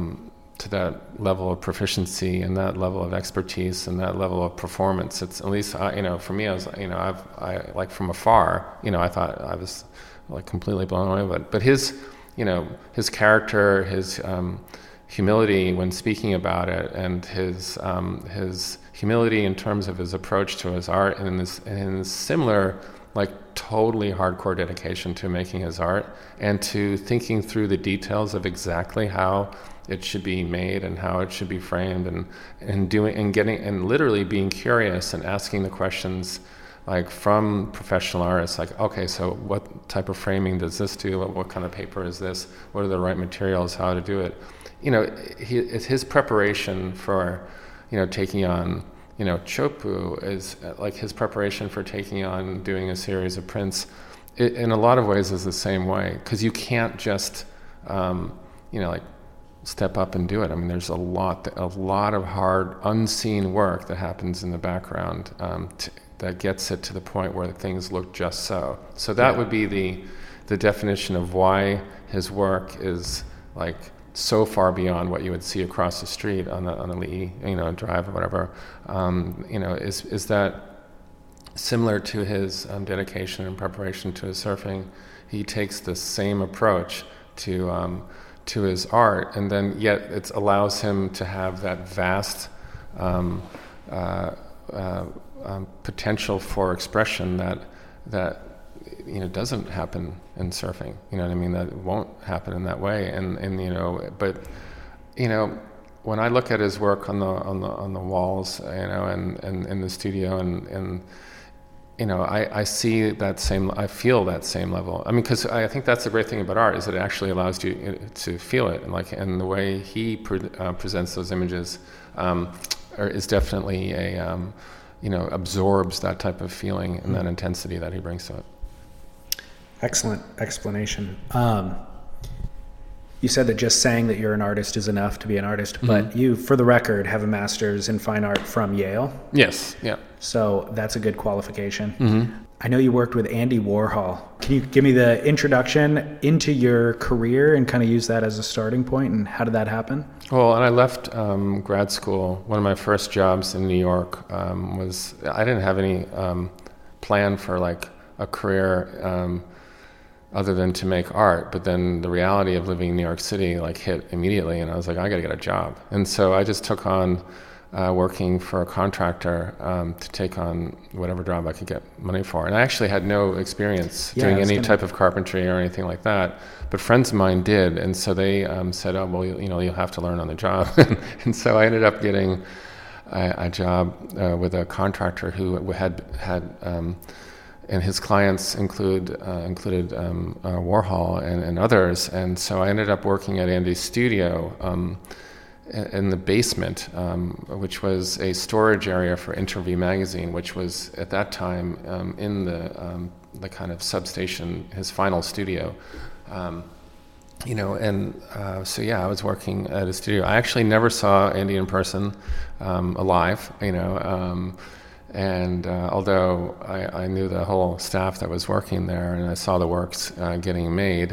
level of proficiency and that level of expertise and that level of performance. It's, at least for me, I was I like, from afar, I thought I was like completely blown away. But his character, his humility when speaking about it, and his humility in terms of his approach to his art, and his similar, like, totally hardcore dedication to making his art and to thinking through the details of exactly how it should be made and how it should be framed, and literally being curious and asking the questions, like, from professional artists, like, okay, so what type of framing does this do? What kind of paper is this? What are the right materials? How to do it? His preparation for taking on Chopu is like his preparation for taking on doing a series of prints. It, in a lot of ways, is the same way, because you can't just like step up and do it. I mean, there's a lot of hard, unseen work that happens in the background that gets it to the point where things look just so. So that would be the definition of why his work is like so far beyond what you would see across the street on the Lee, drive or whatever. Is that similar to his dedication and preparation to his surfing? He takes the same approach to his art, and then yet it allows him to have that vast potential for expression that doesn't happen in surfing. You know what I mean? That won't happen in that way. But when I look at his work on the walls, and in the studio, and I see that same, I feel that same level. I mean, because I think that's the great thing about art, is that it actually allows you to feel it, and the way he presents those images is definitely absorbs that type of feeling and that intensity that he brings to it. Excellent explanation. You said that just saying that you're an artist is enough to be an artist, but you, for the record, have a master's in fine art from Yale. Yes, yeah. So that's a good qualification. I know you worked with Andy Warhol. Can you give me the introduction into your career and kind of use that as a starting point, and how did that happen? Well, and I left grad school. One of my first jobs in New York was, I didn't have any plan for like a career other than to make art, but then the reality of living in New York City like hit immediately, and I was like, I gotta get a job. And so I just took on working for a contractor to take on whatever job I could get money for. And I actually had no experience doing any type of carpentry or anything like that, but friends of mine did, and so they said, oh, well, you'll have to learn on the job. And so I ended up getting a job with a contractor who had and his clients included Warhol and others. And so I ended up working at Andy's studio in the basement, which was a storage area for Interview magazine, which was at that time in the kind of substation, his final studio. So I was working at a studio. I actually never saw Andy in person, alive, although I knew the whole staff that was working there, and I saw the works getting made,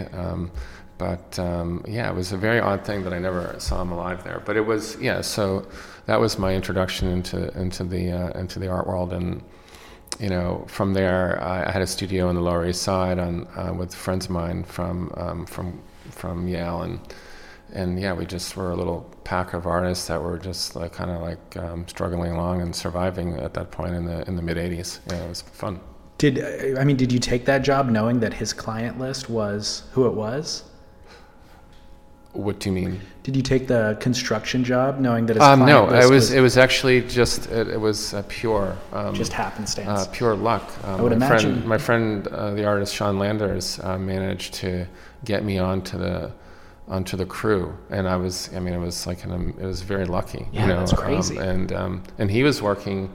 it was a very odd thing that I never saw him alive there. But it was, so that was my introduction into the art world, and from there I had a studio on the Lower East Side with friends of mine from Yale, and we just were a little pack of artists that were just struggling along and surviving at that point in the mid '80s. It was fun. Did you take that job knowing that his client list was who it was? What do you mean? Did you take the construction job knowing that his client list it was actually just it was pure just happenstance, pure luck. I would imagine. My friend, the artist Sean Landers, managed to get me onto the crew, and it was very lucky. Yeah, that's crazy. And he was working,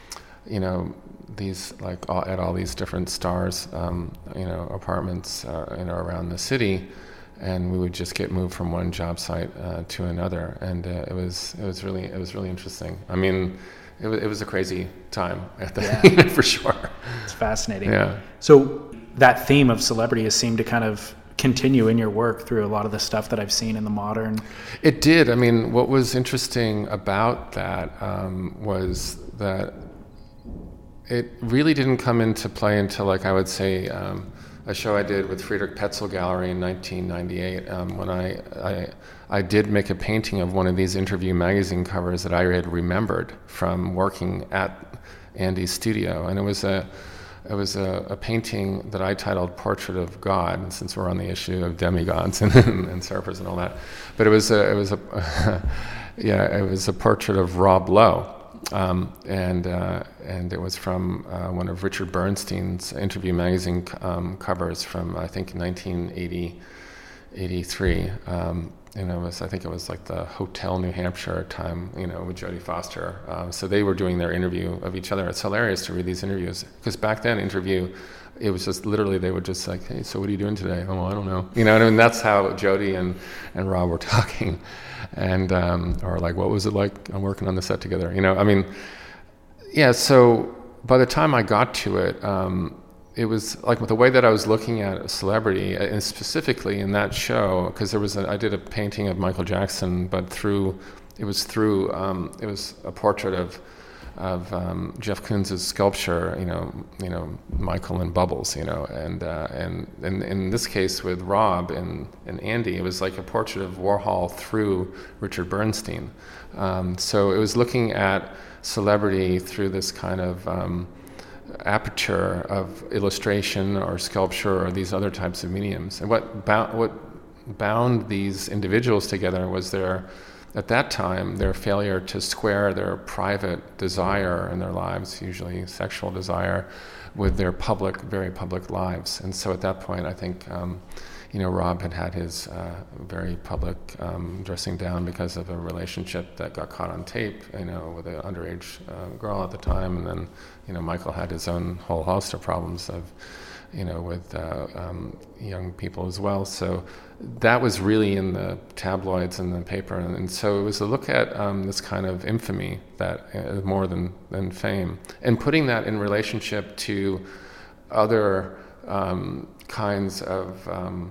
these at all these different stars, apartments, around the city. And we would just get moved from one job site to another, and it was really interesting. I mean, it was a crazy time at the for sure. It's fascinating. Yeah. So that theme of celebrity has seemed to kind of continue in your work through a lot of the stuff that I've seen in the modern. It did. I mean, what was interesting about that was that it really didn't come into play until I would say. A show I did with Friedrich Petzel Gallery in 1998, when I did make a painting of one of these Interview magazine covers that I had remembered from working at Andy's studio, and it was a painting that I titled "Portrait of God," and since we're on the issue of demigods and surfers and all that, but it was a portrait of Rob Lowe. And it was from one of Richard Bernstein's Interview magazine covers from I think 1983. I think it was like the Hotel New Hampshire time, with Jodie Foster. So they were doing their interview of each other. It's hilarious to read these interviews because back then Interview, it was just literally they would just hey, so what are you doing today? Oh, I don't know. That's how Jodie and Rob were talking. And or what was it like? I'm working on the set together. So by the time I got to it, it was with the way that I was looking at a celebrity, and specifically in that show, because I did a painting of Michael Jackson, but it was a portrait of Jeff Koons' sculpture, Michael in Bubbles, and in this case with Rob and Andy, it was like a portrait of Warhol through Richard Bernstein. So it was looking at celebrity through this kind of aperture of illustration or sculpture or these other types of mediums. And what bound these individuals together was at that time, their failure to square their private desire in their lives, usually sexual desire, with their very public lives. And so at that point, I think, Rob had his very public dressing down because of a relationship that got caught on tape, with an underage girl at the time. And then, Michael had his own whole host of problems with young people as well. So that was really in the tabloids and the paper, and so it was a look at this kind of infamy that more than fame, and putting that in relationship to other kinds of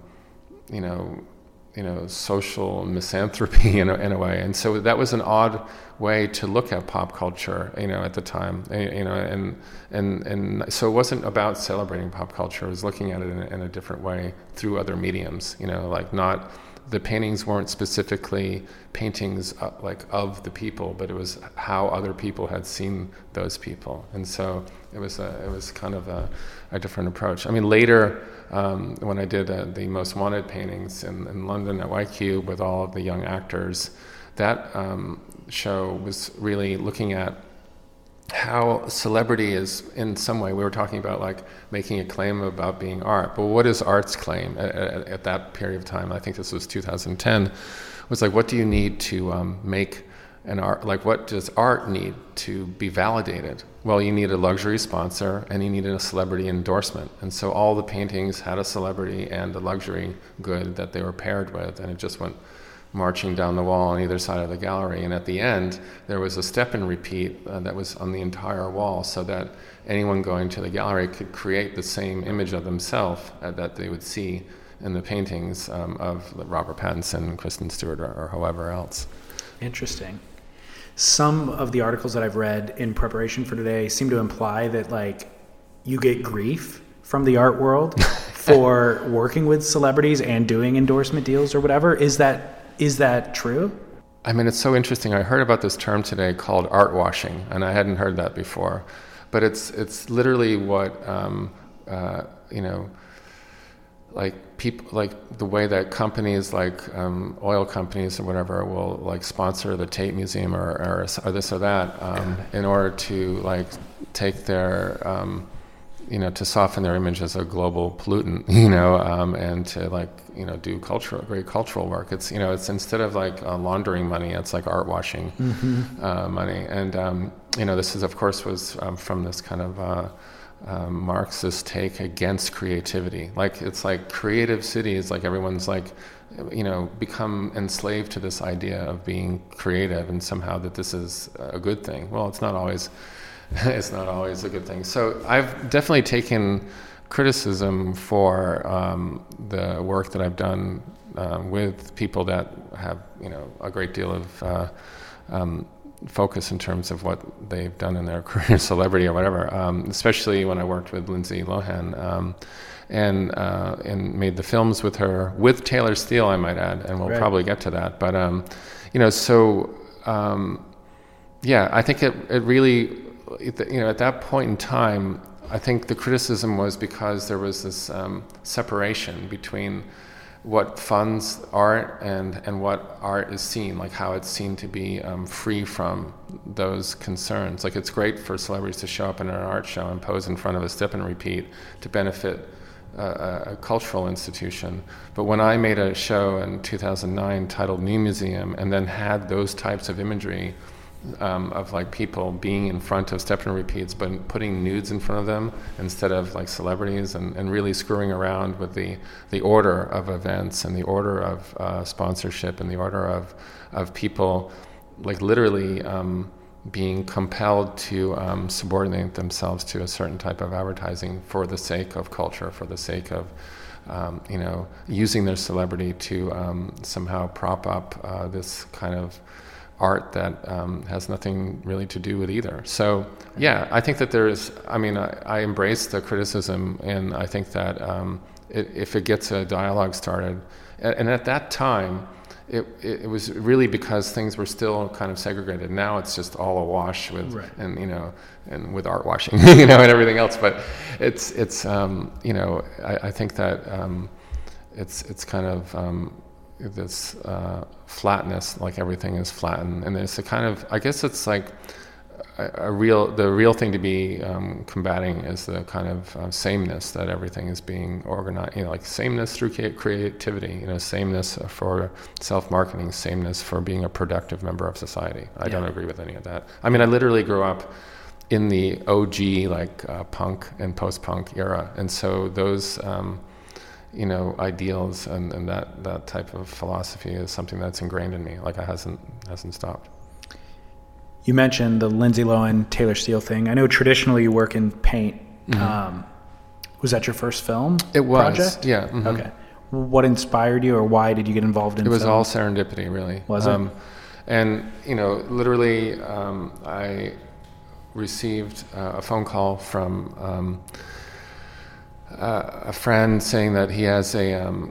social misanthropy in a way. And so that was an odd way to look at pop culture, at the time, and so it wasn't about celebrating pop culture. It was looking at it in a different way through other mediums, not the paintings weren't specifically paintings of the people, but it was how other people had seen those people. And so it was kind of a different approach. I mean, later, when I did the Most Wanted paintings in London at White Cube with all of the young actors, that show was really looking at how celebrity is, in some way, we were talking about making a claim about being art, but what is art's claim at that period of time? I think this was 2010, was what do you need to make an art, what does art need to be validated? well, you need a luxury sponsor and you needed a celebrity endorsement. And so all the paintings had a celebrity and a luxury good that they were paired with, and it just went marching down the wall on either side of the gallery. And at the end, there was a step and repeat that was on the entire wall, so that anyone going to the gallery could create the same image of themselves that they would see in the paintings of Robert Pattinson, Kristen Stewart, or whoever else. Interesting. Some of the articles that I've read in preparation for today seem to imply that, like, you get grief from the art world for working with celebrities and doing endorsement deals or whatever. Is that true? I mean, it's so interesting. I heard about this term today called art washing, and I hadn't heard that before. But it's literally what like people, like the way that companies like oil companies or whatever will like sponsor the Tate Museum or this or that in order to like take their to soften their image as a global pollutant, and to like do great cultural work. It's it's instead of like laundering money, it's like art washing money. And this is of course was from this kind of Marxist take against creativity. Like it's like creative cities, like everyone's like become enslaved to this idea of being creative, and somehow that this is a good thing. Well, it's not always a good thing. So I've definitely taken criticism for the work that I've done with people that have a great deal of focus in terms of what they've done in their career, celebrity or whatever, especially when I worked with Lindsay Lohan and made the films with her, with Taylor Steele, I might add, and we'll probably get to that. But I think it really, at that point in time, I think the criticism was because there was this separation between what funds art and what art is seen, like how it's seen to be free from those concerns. Like it's great for celebrities to show up in an art show and pose in front of a step and repeat to benefit a cultural institution. But when I made a show in 2009 titled New Museum, and then had those types of imagery of like people being in front of step and repeats, but putting nudes in front of them instead of like celebrities, and really screwing around with the order of events and the order of sponsorship and the order of people like literally being compelled to subordinate themselves to a certain type of advertising for the sake of culture, for the sake of using their celebrity to somehow prop up this kind of art that has nothing really to do with either. So yeah, I think that I embrace the criticism, and I think that if it gets a dialogue started, and at that time it was really because things were still kind of segregated. Now it's just all awash with and with art washing and everything else. But it's I think that it's kind of this flatness, like everything is flattened, and it's a kind of, I guess it's like the real thing to be combating is the kind of sameness that everything is being organized, like sameness through creativity, sameness for self-marketing, sameness for being a productive member of society. I don't agree with any of that. I mean, I literally grew up in the OG punk and post-punk era, and so those ideals and that type of philosophy is something that's ingrained in me. Like it hasn't stopped. You mentioned the Lindsay Lohan, Taylor Steele thing. I know traditionally you work in paint. Mm-hmm. Was that your first film? It was. Project? Yeah. Mm-hmm. Okay. What inspired you, or why did you get involved in it? It was film? All serendipity, really. Was it? And literally, I received a phone call from a friend saying that he has an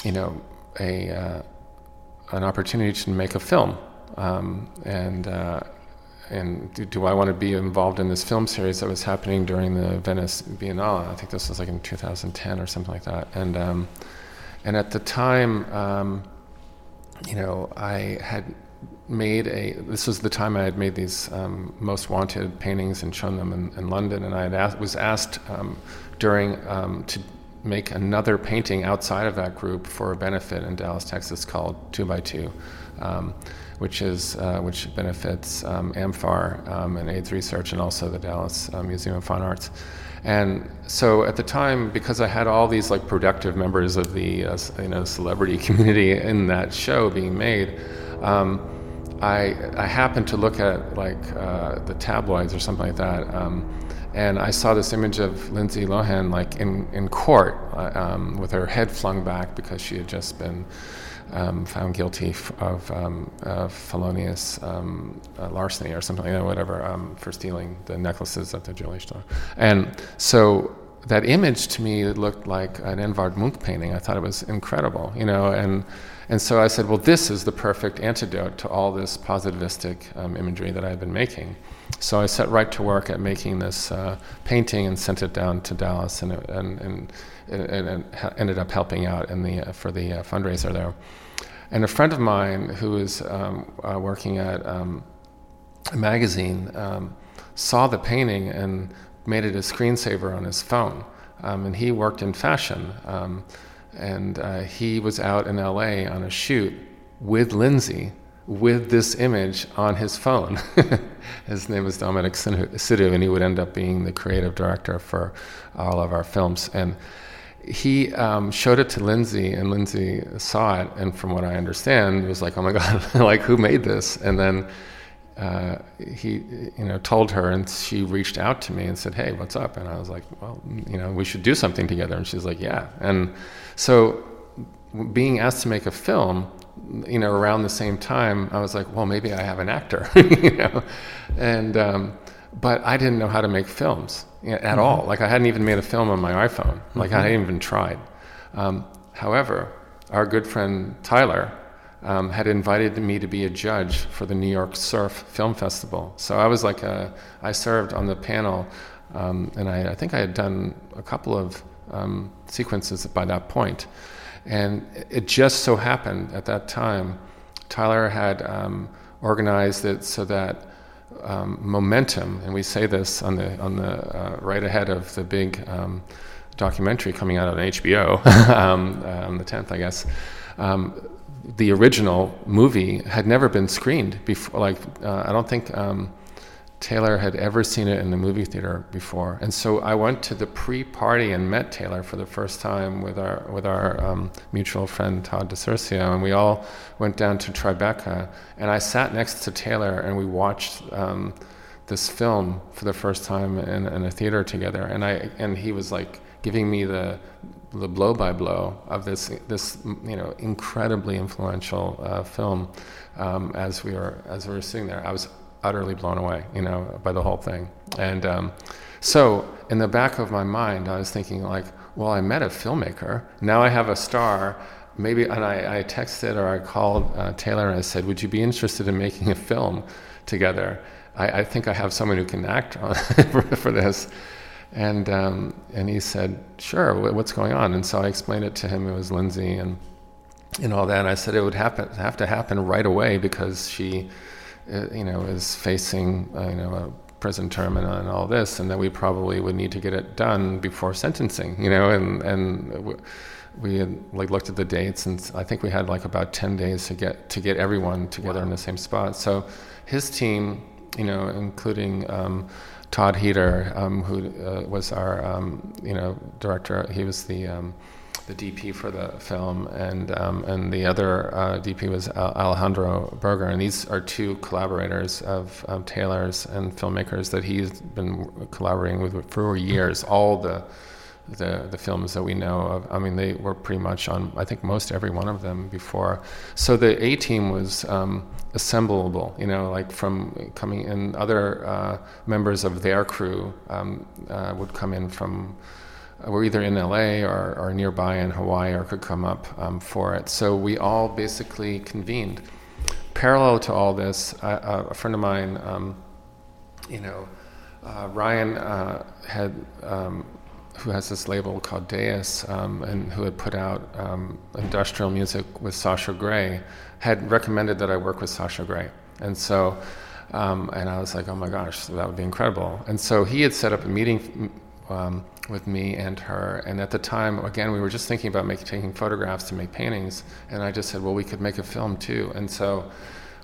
opportunity to make a film, and do I want to be involved in this film series that was happening during the Venice Biennale? I think this was like in 2010 or something like that. And at the time, I had this was the time I had made these most wanted paintings and shown them in London, and I was asked during to make another painting outside of that group for a benefit in Dallas, Texas called 2x2, which benefits AMFAR and AIDS research, and also the Dallas Museum of Fine Arts. And so at the time, because I had all these like productive members of the celebrity community in that show being made, I happened to look at like the tabloids or something like that, and I saw this image of Lindsay Lohan like in court with her head flung back because she had just been found guilty of felonious larceny or something like that, whatever, for stealing the necklaces at the jewelry store. And so that image to me looked like an Edvard Munch painting. I thought it was incredible, and so I said, well, this is the perfect antidote to all this positivistic imagery that I've been making. So I set right to work at making this painting and sent it down to Dallas, and it ended up helping out for the fundraiser there. And a friend of mine who was working at a magazine saw the painting and made it a screensaver on his phone. And he worked in fashion. And he was out in LA on a shoot with Lindsay, with this image on his phone. His name was Dominic Sidhu, and he would end up being the creative director for all of our films. And he showed it to Lindsay, and Lindsay saw it, and from what I understand, was like, oh my God, like, who made this? And then he told her, and she reached out to me and said, hey, what's up? And I was like, well, we should do something together. And she's like, yeah. And so being asked to make a film, around the same time, I was like, well, maybe I have an actor, and but I didn't know how to make films at all. Like, I hadn't even made a film on my iPhone. Like, I hadn't even tried. However, our good friend Tyler had invited me to be a judge for the New York Surf Film Festival. So I was like I served on the panel, and I think I had done a couple of sequences by that point. And it just so happened at that time, Tyler had organized it so that Momentum, and we say this on the right ahead of the big documentary coming out on HBO on the 10th, I guess. The original movie had never been screened before. I don't think Taylor had ever seen it in the movie theater before, and so I went to the pre-party and met Taylor for the first time with our mutual friend Todd DeCercio, and we all went down to Tribeca, and I sat next to Taylor, and we watched this film for the first time in a theater together, and he was like giving me the blow by blow of this incredibly influential film as we were sitting there. I was utterly blown away, by the whole thing. And so in the back of my mind, I was thinking like, well, I met a filmmaker. Now I have a star. Maybe, and I texted or I called Taylor and I said, would you be interested in making a film together? I think I have someone who can act for this. And he said, sure, what's going on? And so I explained it to him. It was Lindsay and all that. And I said it would have to happen right away because she is facing, a prison term and all this, and that we probably would need to get it done before sentencing, and we had looked at the dates, and I think we had about 10 days to get everyone together in the same spot. So his team, including Todd Heater, who was our, director, he was the DP for the film, and the other DP was Alejandro Berger, and these are two collaborators of Taylor's and filmmakers that he's been collaborating with for years. All the films that we know of, I mean, they were pretty much on, I think, most every one of them before. So the A team was assemblable, from coming in. Other members of their crew would come in from. We're either in LA or nearby in Hawaii, or could come up for it. So we all basically convened. Parallel to all this, a friend of mine, Ryan had, who has this label called Deus, and who had put out industrial music with Sasha Grey, had recommended that I work with Sasha Grey. And so, and I was like, oh my gosh, that would be incredible. And so he had set up a meeting with me and her, and at the time, again, we were just thinking about taking photographs to make paintings, and I just said, well, we could make a film too. And so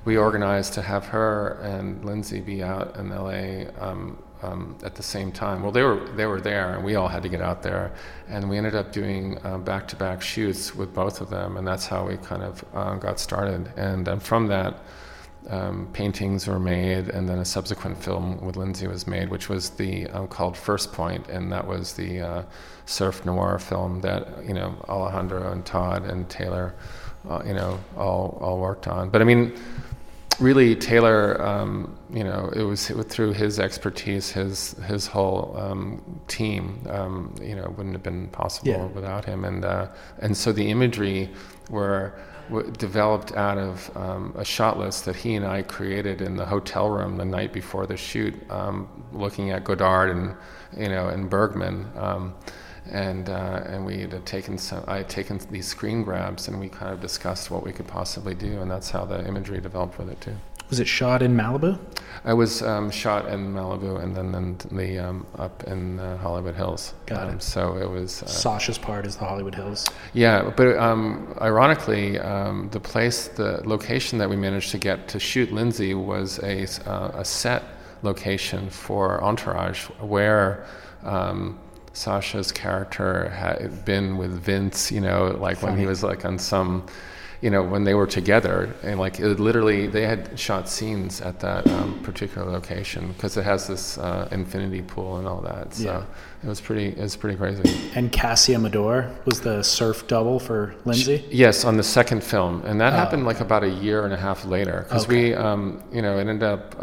we organized to have her and Lindsay be out in LA at the same time. Well, they were there, and we all had to get out there, and we ended up doing back-to-back shoots with both of them, and that's how we kind of got started. And from that, paintings were made, and then a subsequent film with Lindsay was made, which was the called First Point, and that was the surf noir film that Alejandro and Todd and Taylor, all worked on. But I mean, really, Taylor, it was through his expertise, his whole team, wouldn't have been possible without him, and so the imagery developed out of a shot list that he and I created in the hotel room the night before the shoot, looking at Godard and Bergman, and we had taken I had taken these screen grabs, and we kind of discussed what we could possibly do, and that's how the imagery developed with it too. Was it shot in Malibu? I was shot in Malibu, and then up in Hollywood Hills. Got it. So it was Sasha's part is the Hollywood Hills. Yeah, but ironically, the location that we managed to get to shoot Lindsay was a set location for Entourage, where Sasha's character had been with Vince. When he was on some. When they were together, and literally they had shot scenes at that particular location because it has this infinity pool and all that. So it was pretty crazy. And Cassia Medor was the surf double for Lindsay? Yes, on the second film, and that happened about a year and a half later because we ended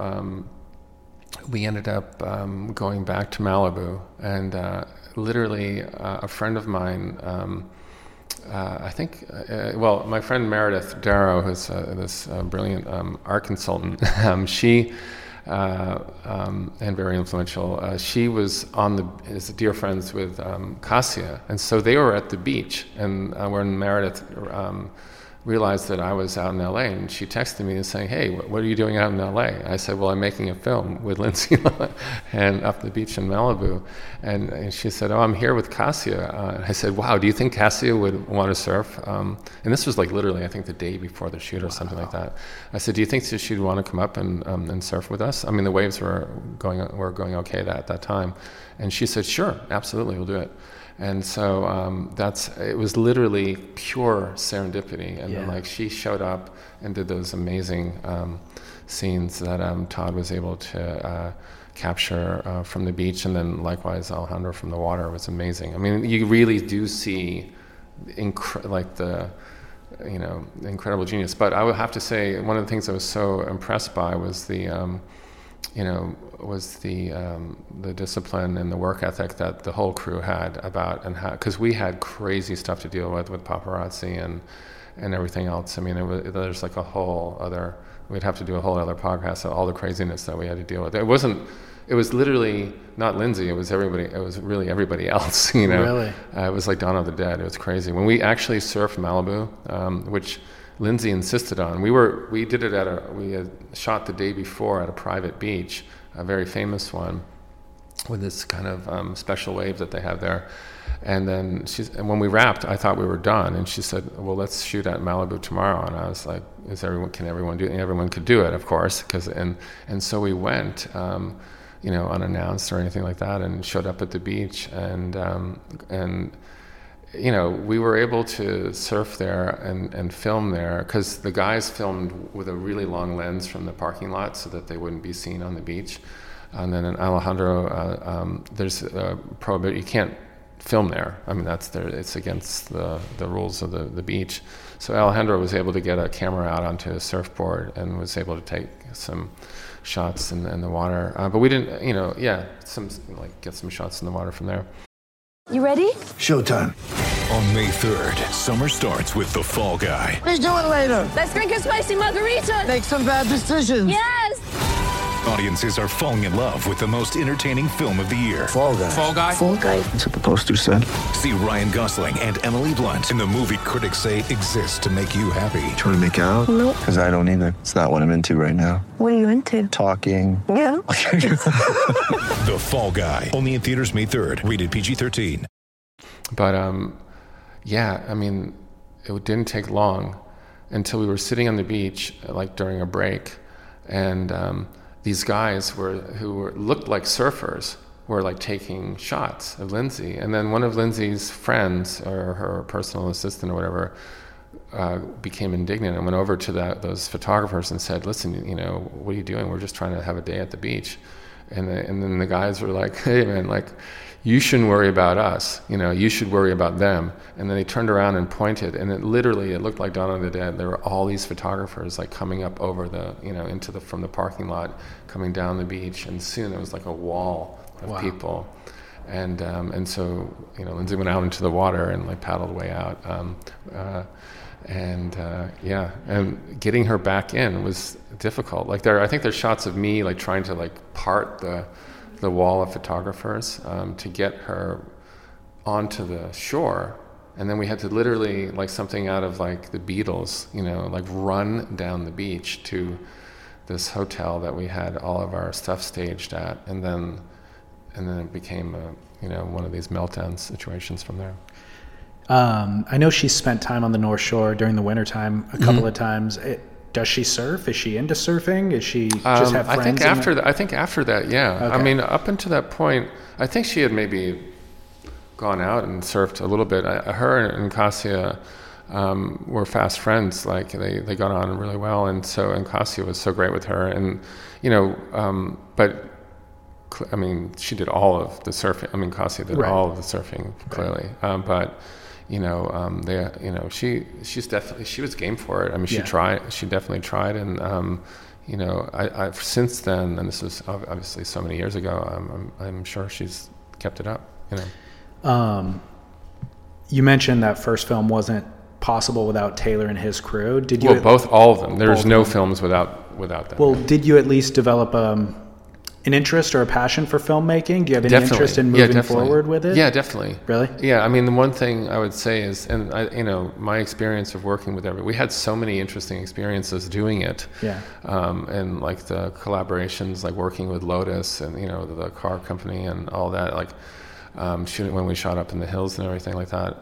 up going back to Malibu, and literally a friend of mine. My friend Meredith Darrow, who's this brilliant art consultant, she and very influential. She was is dear friends with Cassia, and so they were at the beach. And when Meredith realized that I was out in LA, and she texted me and saying, "Hey, what are you doing out in LA?" I said, "Well, I'm making a film with Lindsay and up the beach in Malibu." And she said, "Oh, I'm here with Cassia." I said, "Wow, do you think Cassia would want to surf?" And this was literally, I think, the day before the shoot or something like that. I said, "Do you think she'd want to come up and surf with us?" I mean, the waves were going okay at that time. And she said, "Sure, absolutely, we'll do it." And so it was literally pure serendipity. And then she showed up and did those amazing scenes that Todd was able to capture from the beach, and then likewise Alejandro from the water. Was amazing. I mean, you really do see the incredible genius. But I would have to say one of the things I was so impressed by was the discipline and the work ethic that the whole crew had because we had crazy stuff to deal with paparazzi and everything else. I mean, there's a whole other. We'd have to do a whole other podcast of all the craziness that we had to deal with. It was literally not Lindsay. It was everybody. It was really everybody else. Really? It was like Dawn of the Dead. It was crazy. When we actually surfed Malibu, which Lindsay insisted on. We did it we had shot the day before at a private beach, a very famous one, with this kind of special wave that they have there. And then when we wrapped, I thought we were done, and she said, "Well, let's shoot at Malibu tomorrow." And I was like, "Can everyone do it?" And everyone could do it, of course, and so we went, unannounced or anything like that, and showed up at the beach, and we were able to surf there and film there because the guys filmed with a really long lens from the parking lot so that they wouldn't be seen on the beach. And then in Alejandro, there's a prohibition. You can't film there. I mean, it's against the rules of the beach. So Alejandro was able to get a camera out onto a surfboard and was able to take some shots in the water. But we didn't, get some shots in the water from there. You ready? Showtime. On May 3rd, summer starts with The Fall Guy. Let's do it later. Let's drink a spicy margarita. Make some bad decisions. Yes. Audiences are falling in love with the most entertaining film of the year. Fall Guy. Fall Guy? Fall Guy. That's what the poster said. See Ryan Gosling and Emily Blunt in the movie critics say exists to make you happy. Trying to make it out? Nope. Because I don't either. It's not what I'm into right now. What are you into? Talking. Yeah. The Fall Guy. Only in theaters May 3rd. Rated PG-13. But, I mean, it didn't take long. until we were sitting on the beach, like during a break, and these guys who looked like surfers were like taking shots of Lindsay. And then one of Lindsay's friends, or her personal assistant or whatever, became indignant and went over to those photographers and said, listen, what are you doing? We're just trying to have a day at the beach. And then the guys were like, hey man, like, you shouldn't worry about us, you should worry about them. And then they turned around and pointed, and it looked like Dawn of the Dead. There were all these photographers like coming up over from the parking lot, coming down the beach, and soon it was like a wall of people. And so, Lindsay went out into the water and like paddled way out. And getting her back in was difficult. Like I think there's shots of me like trying to like part the wall of photographers to get her onto the shore, and then we had to literally, like something out of like the Beatles, like run down the beach to this hotel that we had all of our stuff staged at, and then it became one of these meltdown situations from there. I know she spent time on the North Shore during the wintertime a couple of times. Does she surf? Is she into surfing? Is she just have friends? I think after that, yeah. Okay. I mean, up until that point, I think she had maybe gone out and surfed a little bit. Her and Kasia were fast friends. Like they got on really well, and Kasia was so great with her. And but I mean, she did all of the surfing. I mean, Kasia did all of the surfing clearly, but. She was game for it. I mean, she definitely tried. And, I've since then, and this was obviously so many years ago, I'm sure she's kept it up, You mentioned that first film wasn't possible without Taylor and his crew. Did you? Well, all of them. There's no films without them. Well, did you at least develop an interest or a passion for filmmaking? Do you have any interest in moving forward with it? Yeah, definitely. Really? Yeah, I mean, the one thing I would say is, and my experience of working with we had so many interesting experiences doing it. Yeah. And like the collaborations, like working with Lotus and, the car company and all that, like shooting when we shot up in the hills and everything like that.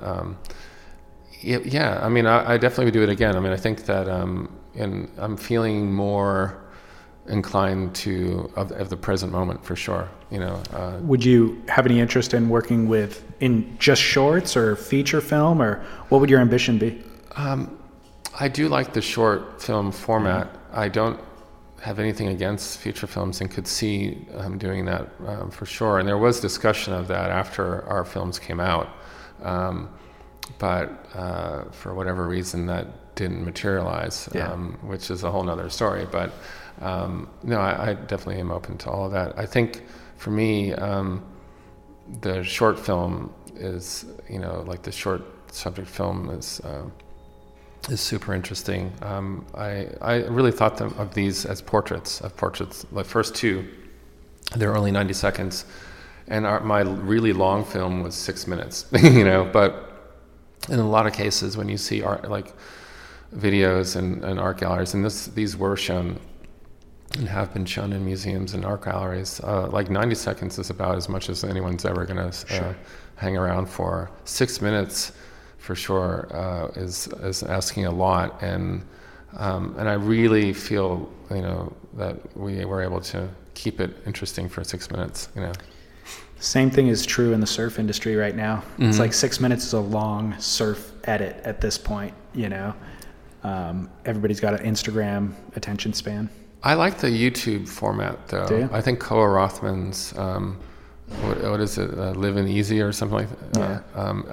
I mean, I definitely would do it again. I mean, I think that, and I'm feeling more inclined to of the present moment for sure. Would you have any interest in working in just shorts or feature film, or what would your ambition be? I do like the short film format. I don't have anything against feature films and could see doing that for sure. And there was discussion of that after our films came out, but for whatever reason that didn't materialize, which is a whole nother story. But no, I definitely am open to all of that. I think for me, the short film is, like the short subject film is super interesting. I really thought of these as portraits. The first two, they're only 90 seconds, and my really long film was 6 minutes. But in a lot of cases, when you see art, like videos and art galleries, and these were shown and have been shown in museums and art galleries, like 90 seconds is about as much as anyone's ever going to hang around for. 6 minutes, for sure, is asking a lot, and I really feel that we were able to keep it interesting for 6 minutes. Same thing is true in the surf industry right now. Mm-hmm. It's like 6 minutes is a long surf edit at this point. Everybody's got an Instagram attention span. I like the YouTube format, though. Do you? I think Koa Rothman's, what is it, Living Easy or something like that? Yeah.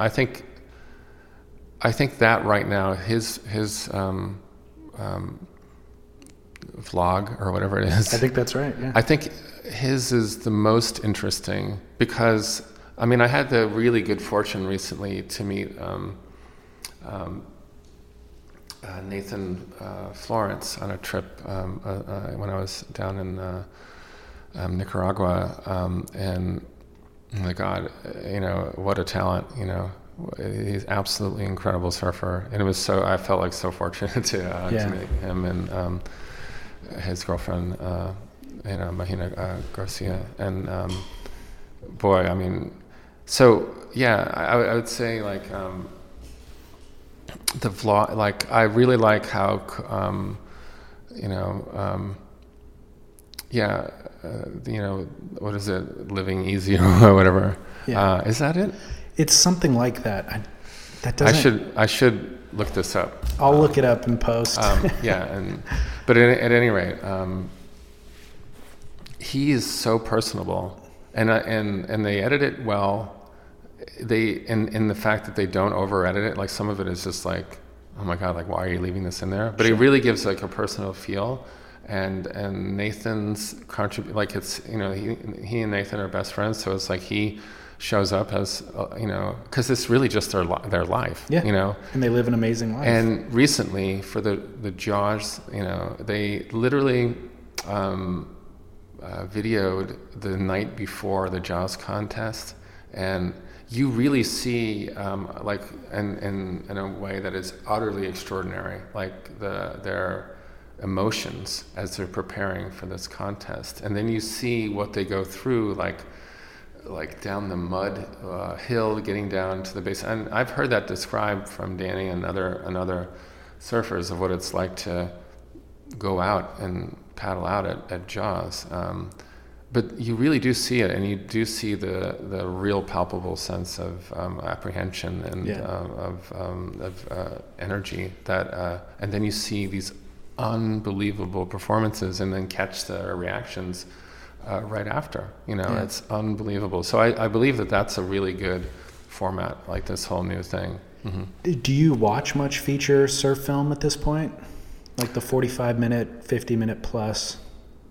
I think that right now, his vlog or whatever it is. I think that's right, yeah. I think his is the most interesting because, I mean, I had the really good fortune recently to meet Nathan Florence on a trip when I was down in Nicaragua, and oh my God, what a talent, he's absolutely incredible surfer, and I felt like so fortunate to meet him and his girlfriend, Mahina Garcia, and boy, I mean, so yeah, I would say like. the vlog, like I really like how what is it, Living Easy or whatever. Yeah. Is that it? It's something like that. I should look this up. I'll look it up and post. But at any rate, he is so personable, and they edit it well. In the fact that they don't over edit it, like some of it is just like, oh my God, like why are you leaving this in there? But it really gives like a personal feel. And Nathan's contribute, like it's, he and Nathan are best friends, so it's like he shows up as because it's really just their life, and they live an amazing life. And recently for the Jaws, they literally videoed the night before the Jaws contest, and you really see like in a way that is utterly extraordinary, like their emotions as they're preparing for this contest. And then you see what they go through, like down the mud hill, getting down to the base. And I've heard that described from Danny and other surfers of what it's like to go out and paddle out at Jaws. But you really do see it, and you do see the real palpable sense of apprehension and of energy that, and then you see these unbelievable performances, and then catch the reactions right after. It's unbelievable. So I believe that that's a really good format, like this whole new thing. Mm-hmm. Do you watch much feature surf film at this point, like the 45-minute, 50-minute plus?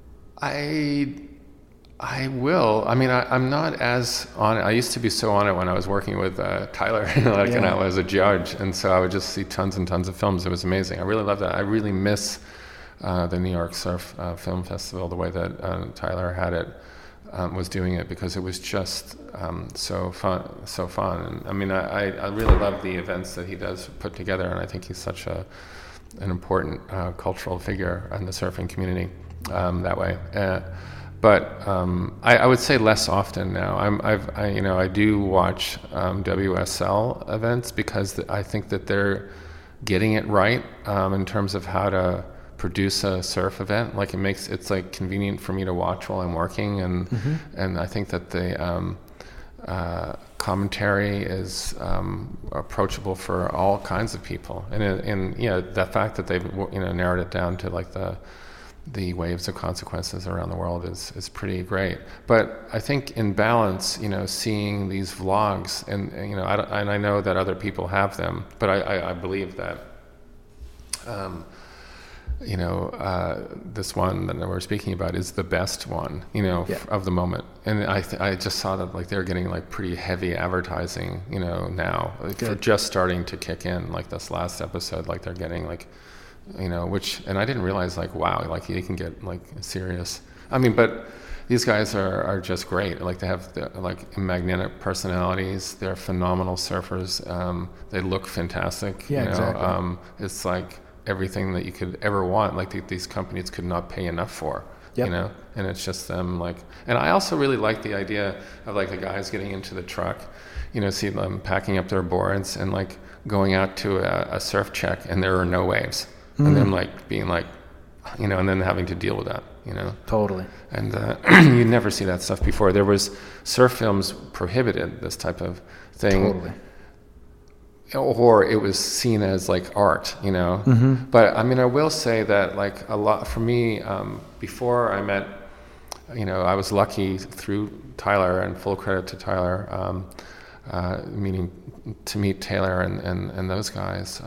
I will. I mean, I'm not as on it. I used to be so on it when I was working with Tyler, and I was a judge, and so I would just see tons and tons of films. It was amazing. I really love that. I really miss the New York Surf Film Festival, the way that Tyler had it, was doing it, because it was just so fun. And I mean, I really love the events that he does put together, and I think he's such an important cultural figure in the surfing community that way. But I would say less often now. I do watch WSL events, because I think that they're getting it right in terms of how to produce a surf event. Like it's like convenient for me to watch while I'm working, and I think that the commentary is approachable for all kinds of people. And the fact that they've narrowed it down to like the waves of consequences around the world is pretty great. But I think in balance, seeing these vlogs, and I know that other people have them, but I believe that this one that we're speaking about is the best one, of the moment. And I just saw that like they're getting like pretty heavy advertising, now, for just starting to kick in. Like this last episode, like they're getting like, and I didn't realize, like, wow, like you can get like serious. I mean, but these guys are just great. Like they have like magnetic personalities. They're phenomenal surfers. They look fantastic. Exactly. It's like everything that you could ever want. Like these companies could not pay enough for. And it's just them like. And I also really like the idea of like the guys getting into the truck, see them packing up their boards and like going out to a surf check, and there are no waves. And then like being like, and then having to deal with that, Totally. And you never see that stuff before. There was surf films prohibited this type of thing. Totally. Or it was seen as like art, But I mean, I will say that like a lot for me, before I met, I was lucky through Tyler, and full credit to Tyler, to meet Taylor and those guys.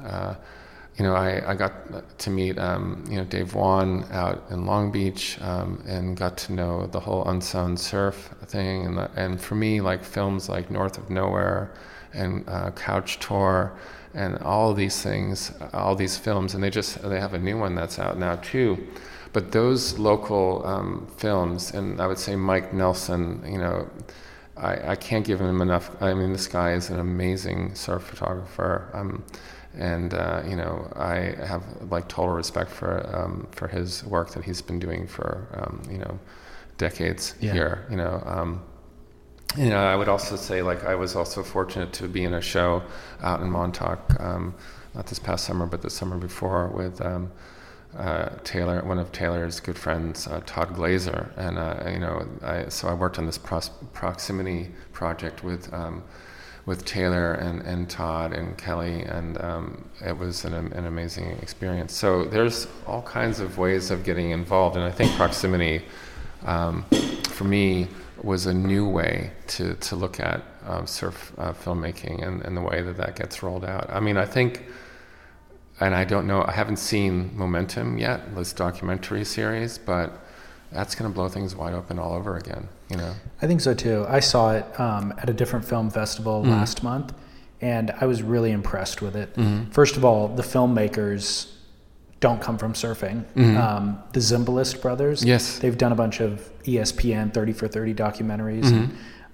I got to meet, Dave Wan out in Long Beach, and got to know the whole Unsound Surf thing. And for me, like films like North of Nowhere and Couch Tour and all these things, all these films, and they have a new one that's out now too. But those local films, and I would say Mike Nelson, I can't give him enough. I mean, this guy is an amazing surf photographer. And I have like total respect for his work that he's been doing for decades here. I would also say, like, I was also fortunate to be in a show out in Montauk, not this past summer, but the summer before, with Taylor, one of Taylor's good friends, Todd Glazer, and so I worked on this proximity project with Taylor and Todd and Kelly, and it was an amazing experience. So there's all kinds of ways of getting involved, and I think proximity, for me, was a new way to look at surf filmmaking and the way that gets rolled out. I mean, I think, and I don't know, I haven't seen Momentum yet, this documentary series, but that's going to blow things wide open all over again, I think so too. I saw it at a different film festival last month, and I was really impressed with it. First of all, the filmmakers don't come from surfing. The Zimbalist brothers, yes, they've done a bunch of ESPN 30 for 30 documentaries.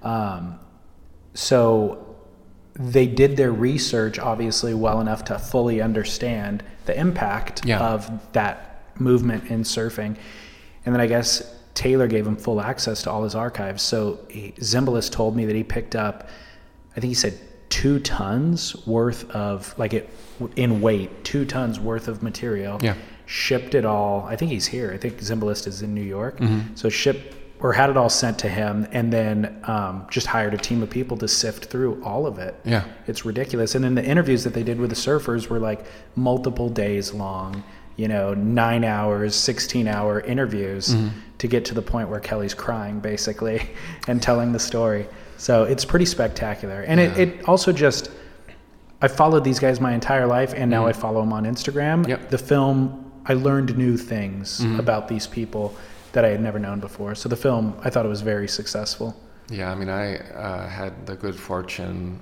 So they did their research, obviously, well enough to fully understand the impact of that movement in surfing. And then I guess Taylor gave him full access to all his archives. So Zimbalist told me that he picked up, I think he said 2 tons worth of, in weight, 2 tons worth of material. Yeah. Shipped it all. I think he's here. I think Zimbalist is in New York. So had it all sent to him, and then just hired a team of people to sift through all of it. Yeah. It's ridiculous. And then the interviews that they did with the surfers were like multiple days long, 9 hours, 16-hour interviews to get to the point where Kelly's crying, basically, and telling the story. So it's pretty spectacular. And it also just, I followed these guys my entire life, and now I follow them on Instagram. Yep. The film, I learned new things about these people that I had never known before. So the film, I thought it was very successurcial. Yeah, I mean, I had the good fortune,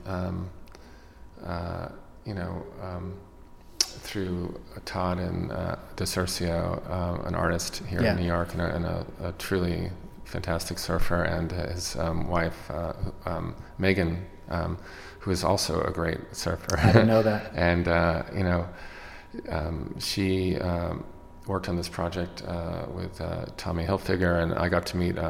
through Todd and DeCercio, an artist here in New York, and a truly fantastic surfer, and his wife, Megan, who is also a great surfer. I didn't know that. And, she worked on this project with Tommy Hilfiger, and I got to meet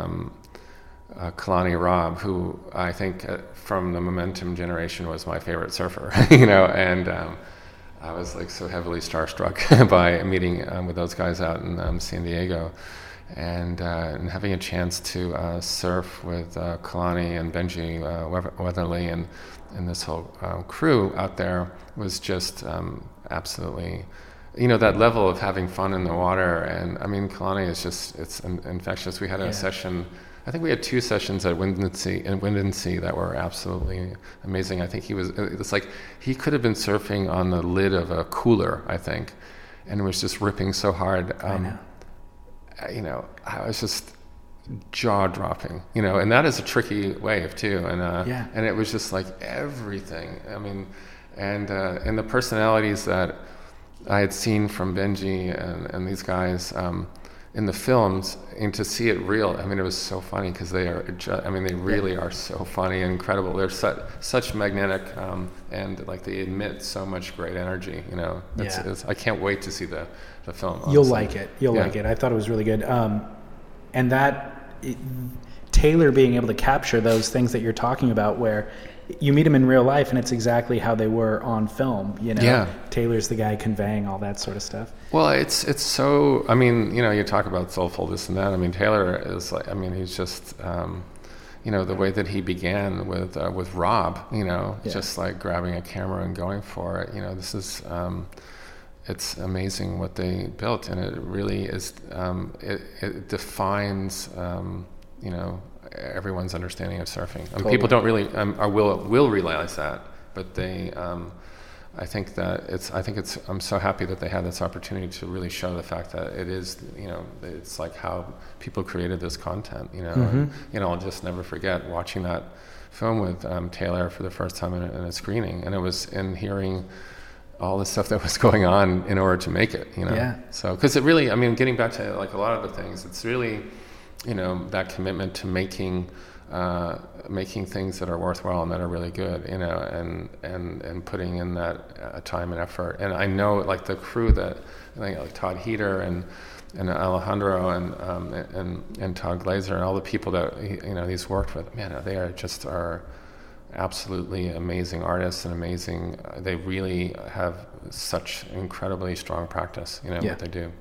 Kalani Robb, who I think from the Momentum generation was my favorite surfer, and I was so heavily starstruck by meeting with those guys out in San Diego, and having a chance to surf with Kalani and Benji Weatherly and this whole crew out there was just absolutely, that level of having fun in the water. And I mean, Kalani is it's infectious. We had a session, I think we had 2 sessions at Windansea that were absolutely amazing. I think it's like he could have been surfing on the lid of a cooler, I think, and was just ripping so hard. I was just jaw-dropping, and that is a tricky wave too. And it was just like everything. I mean, and the personalities that I had seen from Benji and these guys in the films, and to see it real, I mean, it was so funny because they really are so funny and incredible. They're such magnetic, and they emit so much great energy. I can't wait to see the film. Honestly. You'll like it. You'll like it. I thought it was really good. And Taylor being able to capture those things that you're talking about, where you meet him in real life and it's exactly how they were on film, Taylor's the guy conveying all that sort of stuff. Well, it's so, I mean, you talk about soulful, this and that. I mean, Taylor is he's just, the way that he began with Rob, just grabbing a camera and going for it. This is, it's amazing what they built, and it really is, it defines, everyone's understanding of surfing. I mean, people don't really will realize that, but they. I think I'm so happy that they had this opportunity to really show the fact that it is, it's like how people created this content, And, I'll just never forget watching that film with Taylor for the first time in a screening, and it was in hearing all the stuff that was going on in order to make it, So, because it really, I mean, getting back to a lot of the things, it's really. that commitment to making things that are worthwhile and that are really good, and putting in that time and effort. And I know, like, the crew that, like Todd Heater and Alejandro and Todd Glazer and all the people that he's worked with, man, they are absolutely amazing artists and amazing. They really have such incredibly strong practice, what they do.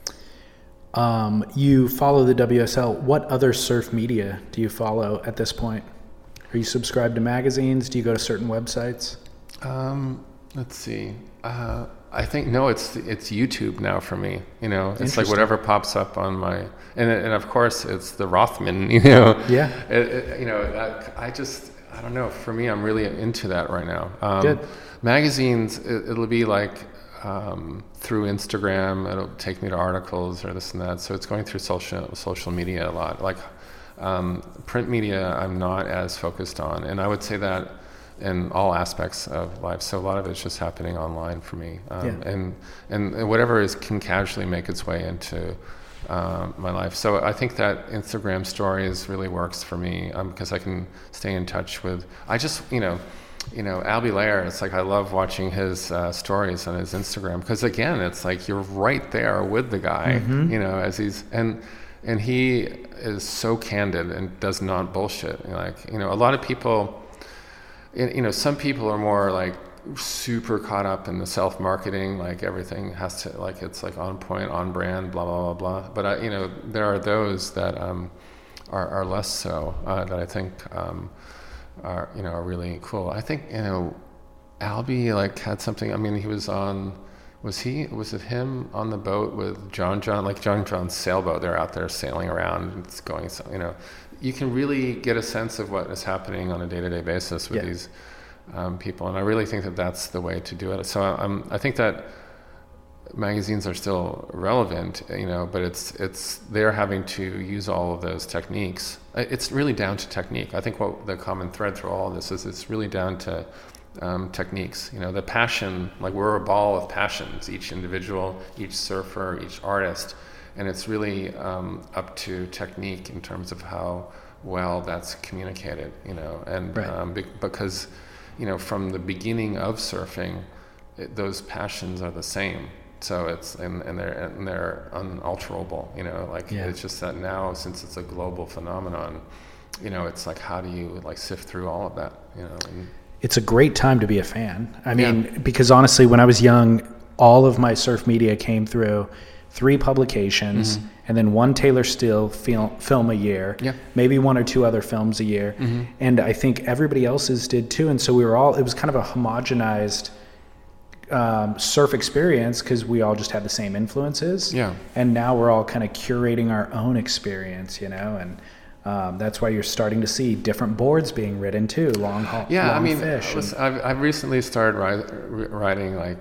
You follow the WSL. What other surf media do you follow at this point? Are you subscribed to magazines? Do you go to certain websites? Let's see. I think it's YouTube now for me. It's like whatever pops up on my, and of course it's the Rothman. Yeah. I don't know. For me, I'm really into that right now. Good. Magazines, it'll be like through Instagram. It'll take me to articles or this and that. So it's going through social media a lot. Like print media, I'm not as focused on, and I would say that in all aspects of life. So a lot of it's just happening online for me, and whatever can casually make its way into my life. So I think that Instagram stories really works for me, because I can stay in touch with. I just Albie Layer. It's like I love watching his stories on his Instagram, because again, it's like you're right there with the guy, as he's and he is so candid and does not bullshit. A lot of people. Some people are more like super caught up in the self-marketing, like everything has to, like, it's like on point, on brand, blah, blah, blah, blah. But, there are those that are less so, that I think are really cool. I think, Albie, like, had something, I mean, he was on, was it him on the boat with John, like John John's sailboat? They're out there sailing around, it's going, you can really get a sense of what is happening on a day-to-day basis with these people, and I really think that that's the way to do it. So I think that magazines are still relevant, but it's they're having to use all of those techniques. It's really down to technique. I think what the common thread through all of this is it's really down to techniques. The passion, like we're a ball of passions, each individual, each surfer, each artist. And it's really up to technique in terms of how well that's communicated, and right. Because, from the beginning of surfing, those passions are the same. So it's and they're unalterable, It's just that now, since it's a global phenomenon, it's like, how do you like sift through all of that, And it's a great time to be a fan. I mean, because honestly, when I was young, all of my surf media came through 3 publications, and then 1 Taylor Still film a year, maybe 1 or 2 other films a year. And I think everybody else's did too. And so it was kind of a homogenized surf experience, because we all just had the same influences. Yeah. And now we're all kind of curating our own experience, and that's why you're starting to see different boards being ridden too, long haul, fish. I've recently started riding like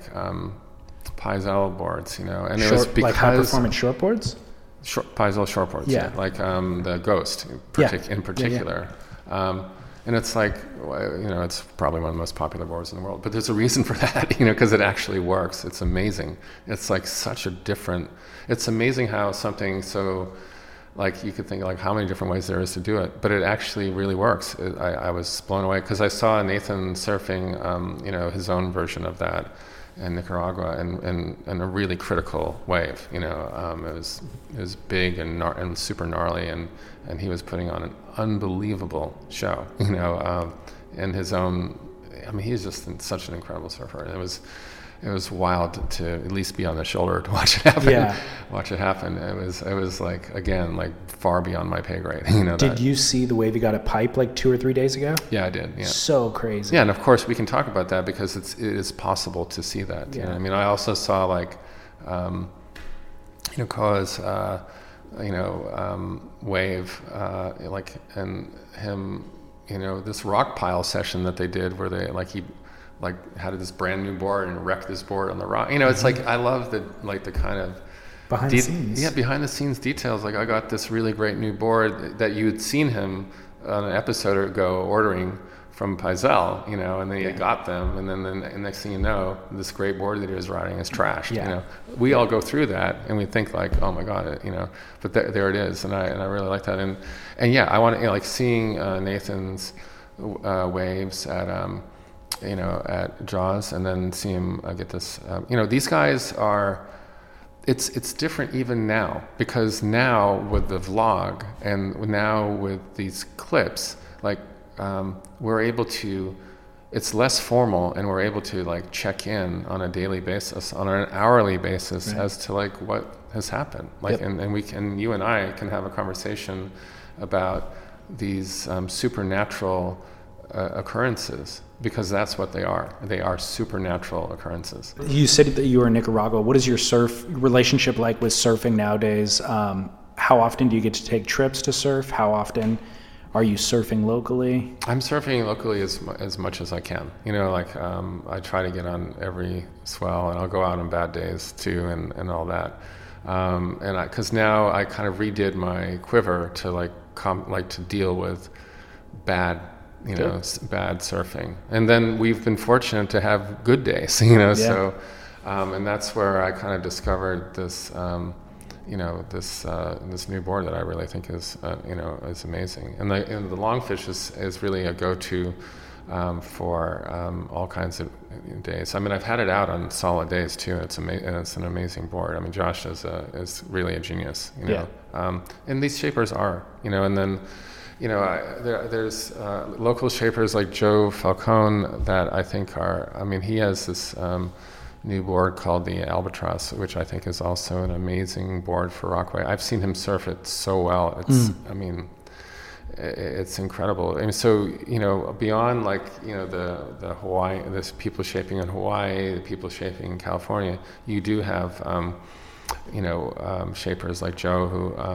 Paisel boards, and it was because like high performance shortboards. Paisel shortboards, like the Ghost in particular. And it's like, it's probably one of the most popular boards in the world. But there's a reason for that, because it actually works. It's amazing. It's like such a different. It's amazing how something so, like, you could think like how many different ways there is to do it, but it actually really works. I was blown away because I saw Nathan surfing, his own version of that in Nicaragua, in a really critical wave. It was big and super gnarly, and he was putting on an unbelievable show. In his own. I mean, he's just such an incredible surfer, and it was wild to at least be on the shoulder to watch it happen. Yeah. Watch it happen. It was like, again, like far beyond my pay grade. Did you see the wave he got at Pipe like 2 or 3 days ago? Yeah, I did. Yeah. So crazy. Yeah, and of course we can talk about that because it is possible to see that. Yeah. I mean, I also saw like, Koa's, wave, like, and him, this rock pile session that they did where they had this brand new board and wrecked this board on the rock. It's like, I love the kind of behind the scenes. Yeah, behind the scenes details. Like, I got this really great new board that you had seen him on an episode ago ordering from Paisel, you know, and then he got them, and then the next thing you know, this great board that he was riding is trashed. You know, we all go through that, and we think like, oh my God, you know, but there it is, and I really like that, and yeah, I want to, you know, like seeing Nathan's waves at you know, at Jaws, and then see him get this. You know, these guys are. It's different even now, because now with the vlog and now with these clips, like we're able to, it's less formal, and we're able to like check in on a daily basis, on an hourly basis, as to like what has happened. Like, and we can, you and I can have a conversation about these supernatural occurrences, because that's what they are. They are supernatural occurrences. You said that you were in Nicaragua. What is your surf relationship like with surfing nowadays? How often do you get to take trips to surf? How often are you surfing locally? I'm surfing locally as much as I can. You know, like I try to get on every swell, and I'll go out on bad days too, and all that. And because now I kind of redid my quiver to like to deal with bad. You know, bad surfing. And then we've been fortunate to have good days, you know, so, and that's where I kind of discovered this, you know, this new board that I really think is, you know, is amazing. And the Longfish is really a go-to for all kinds of days. I mean, I've had it out on solid days too. It's amazing, and it's an amazing board. I mean, Josh is really a genius, you know, and these shapers are, you know, and then, you know, there's local shapers like Joe Falcone that I think are, I mean, he has this new board called the Albatross, which I think is also an amazing board for Rockaway. I've seen him surf it so well. It's, I mean, it's incredible. And so, you know, beyond like, you know, the Hawaii, this people shaping in Hawaii, the people shaping in California, you do have, you know, shapers like Joe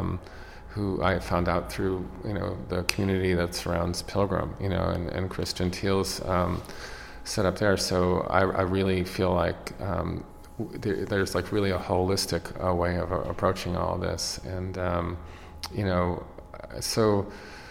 who I found out through, you know, the community that surrounds Pilgrim, you know, and Chris Gentile's set up there. So I really feel like there's like really a holistic way of approaching all this. And, you know, so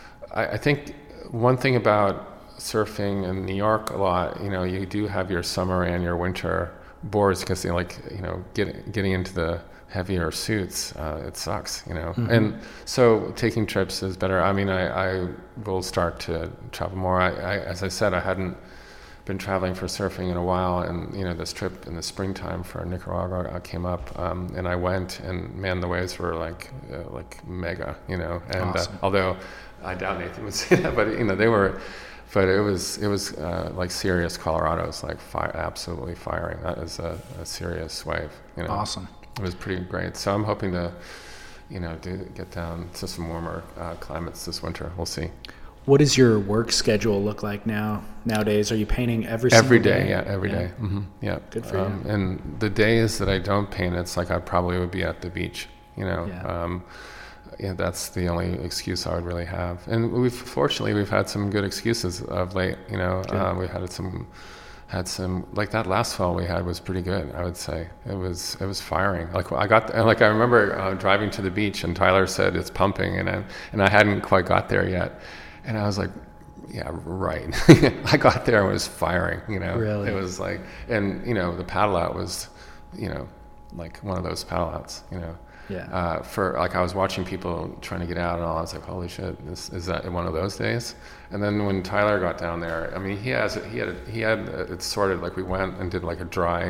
I think one thing about surfing in New York a lot, you know, you do have your summer and your winter boards, because they like, you know, getting into the heavier suits, it sucks, you know. And so taking trips is better. I mean, I will start to travel more. I as I said, I hadn't been traveling for surfing in a while, and you know, this trip in the springtime for Nicaragua came up, and I went, and man, the waves were like mega, you know. And awesome. Although I doubt Nathan would say that, but you know, they were. But it was like serious Colorado's, like absolutely firing. That is a serious wave, you know. Awesome. It was pretty great. So I'm hoping to, you know, get down to some warmer climates this winter. We'll see. What does your work schedule look like nowadays? Are you painting every day? Yeah, every day. Mm-hmm. Yeah. Good for you. And the days that I don't paint, it's like I probably would be at the beach, you know. Yeah, that's the only excuse I would really have. And fortunately we've had some good excuses of late, you know. We had some like that last fall we had was pretty good, I would say. It was firing. Like I remember driving to the beach, and Tyler said it's pumping, and I hadn't quite got there yet, and I was like, yeah, right. I got there and it was firing, you know. Really? It was like, and you know, the paddle out was, you know, like one of those paddle outs, you know. Yeah. For like, I was watching people trying to get out, and all. I was like, "Holy shit! Is that one of those days?" And then when Tyler got down there, I mean, he had it sorted. Like we went and did like a dry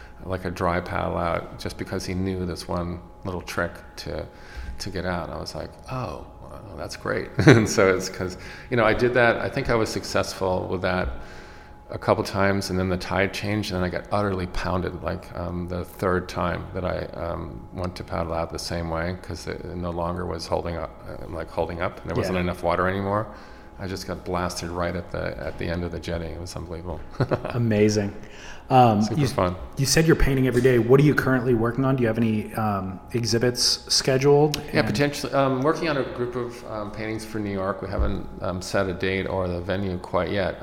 paddle out, just because he knew this one little trick to get out. I was like, "Oh, well, that's great!" And so it's because, you know, I did that. I think I was successful with that a couple times, and then the tide changed, and I got utterly pounded like the third time that I went to paddle out the same way, because it no longer was holding up, and there wasn't enough water anymore. I just got blasted right at the end of the jetty. It was unbelievable. Amazing. Super fun. You said you're painting every day. What are you currently working on? Do you have any exhibits scheduled? Yeah, potentially. Working on a group of paintings for New York. We haven't set a date or the venue quite yet.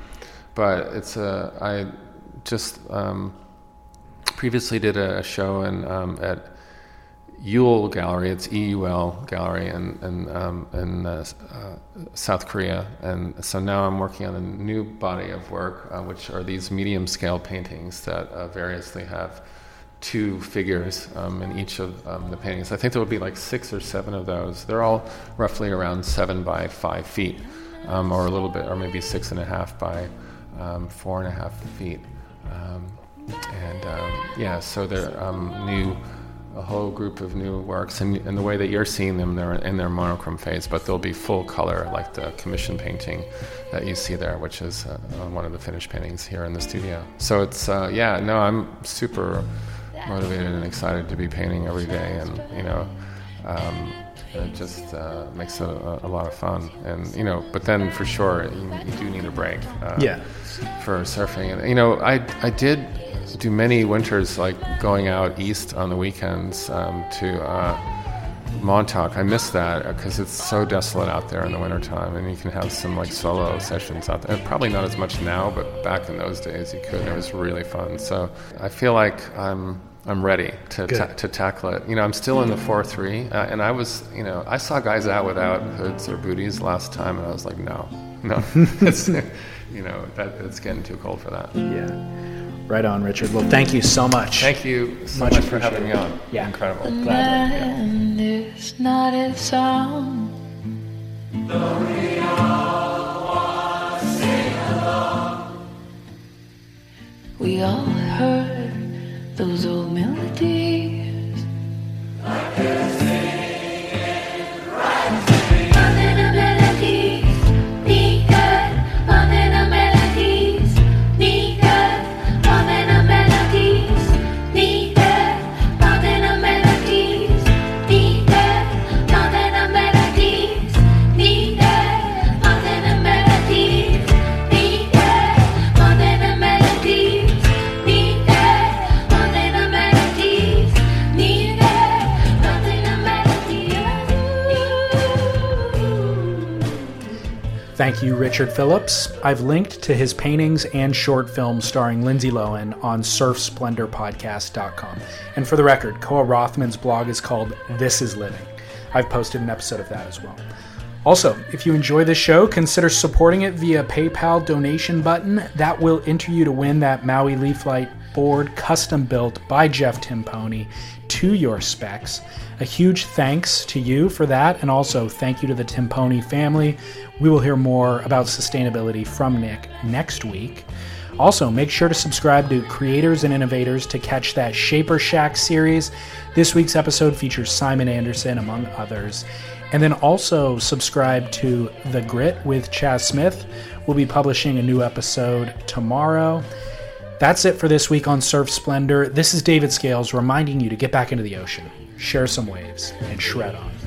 But it's I just previously did a show at Yule Gallery. It's EUL Gallery in South Korea. And so now I'm working on a new body of work, which are these medium-scale paintings that variously have 2 figures in each of the paintings. I think there will be like 6 or 7 of those. They're all roughly around 7 by 5 feet, or a little bit, or maybe 6.5 by 4.5 feet. So they're a whole group of new works, and the way that you're seeing them, they're in their monochrome phase, but they'll be full color, like the commission painting that you see there, which is one of the finished paintings here in the studio. So it's I'm super motivated and excited to be painting every day, and it just makes it a lot of fun. And but then for sure you do need a break for surfing. And I did do many winters, like going out east on the weekends to Montauk. I miss that because it's so desolate out there in the wintertime, and you can have some like solo sessions out there. Probably not as much now, but back in those days you could, and it was really fun. So I feel like I'm ready to tackle it. I'm still in the 4.3, and I was, I saw guys out without hoods or booties last time, and I was like, no, it's, it's getting too cold for that. Yeah. Right on, Richard. Well, thank you so much. Thank you so much for having me on. Yeah. Incredible. And it's not a song. Though we all want to sing along. We all heard those old melodies. Like they're singing right to me. More than a melody, needed. More than a melodies, needed. More than a melodies, needed. More than a melodies, needed. More than a melodies, needed. More than a melodies, needed. More than a melodies, needed. More than a melodies, needed. More than a melodies. Thank you, Richard Phillips. I've linked to his paintings and short films starring Lindsay Lohan on surfsplendorpodcast.com. And for the record, Koa Rothman's blog is called This Is Living. I've posted an episode of that as well. Also, if you enjoy this show, consider supporting it via PayPal donation button. That will enter you to win that Maui Leaf Light board custom built by Jeff Timpone to your specs. A huge thanks to you for that, and also thank you to the Timpone family. We will hear more about sustainability from Nick next week. Also, make sure to subscribe to Creators and Innovators to catch that Shaper Shack series. This week's episode features Simon Anderson, among others. And then also subscribe to The Grit with Chaz Smith. We'll be publishing a new episode tomorrow. That's it for this week on Surf Splendor. This is David Scales reminding you to get back into the ocean, share some waves, and shred on.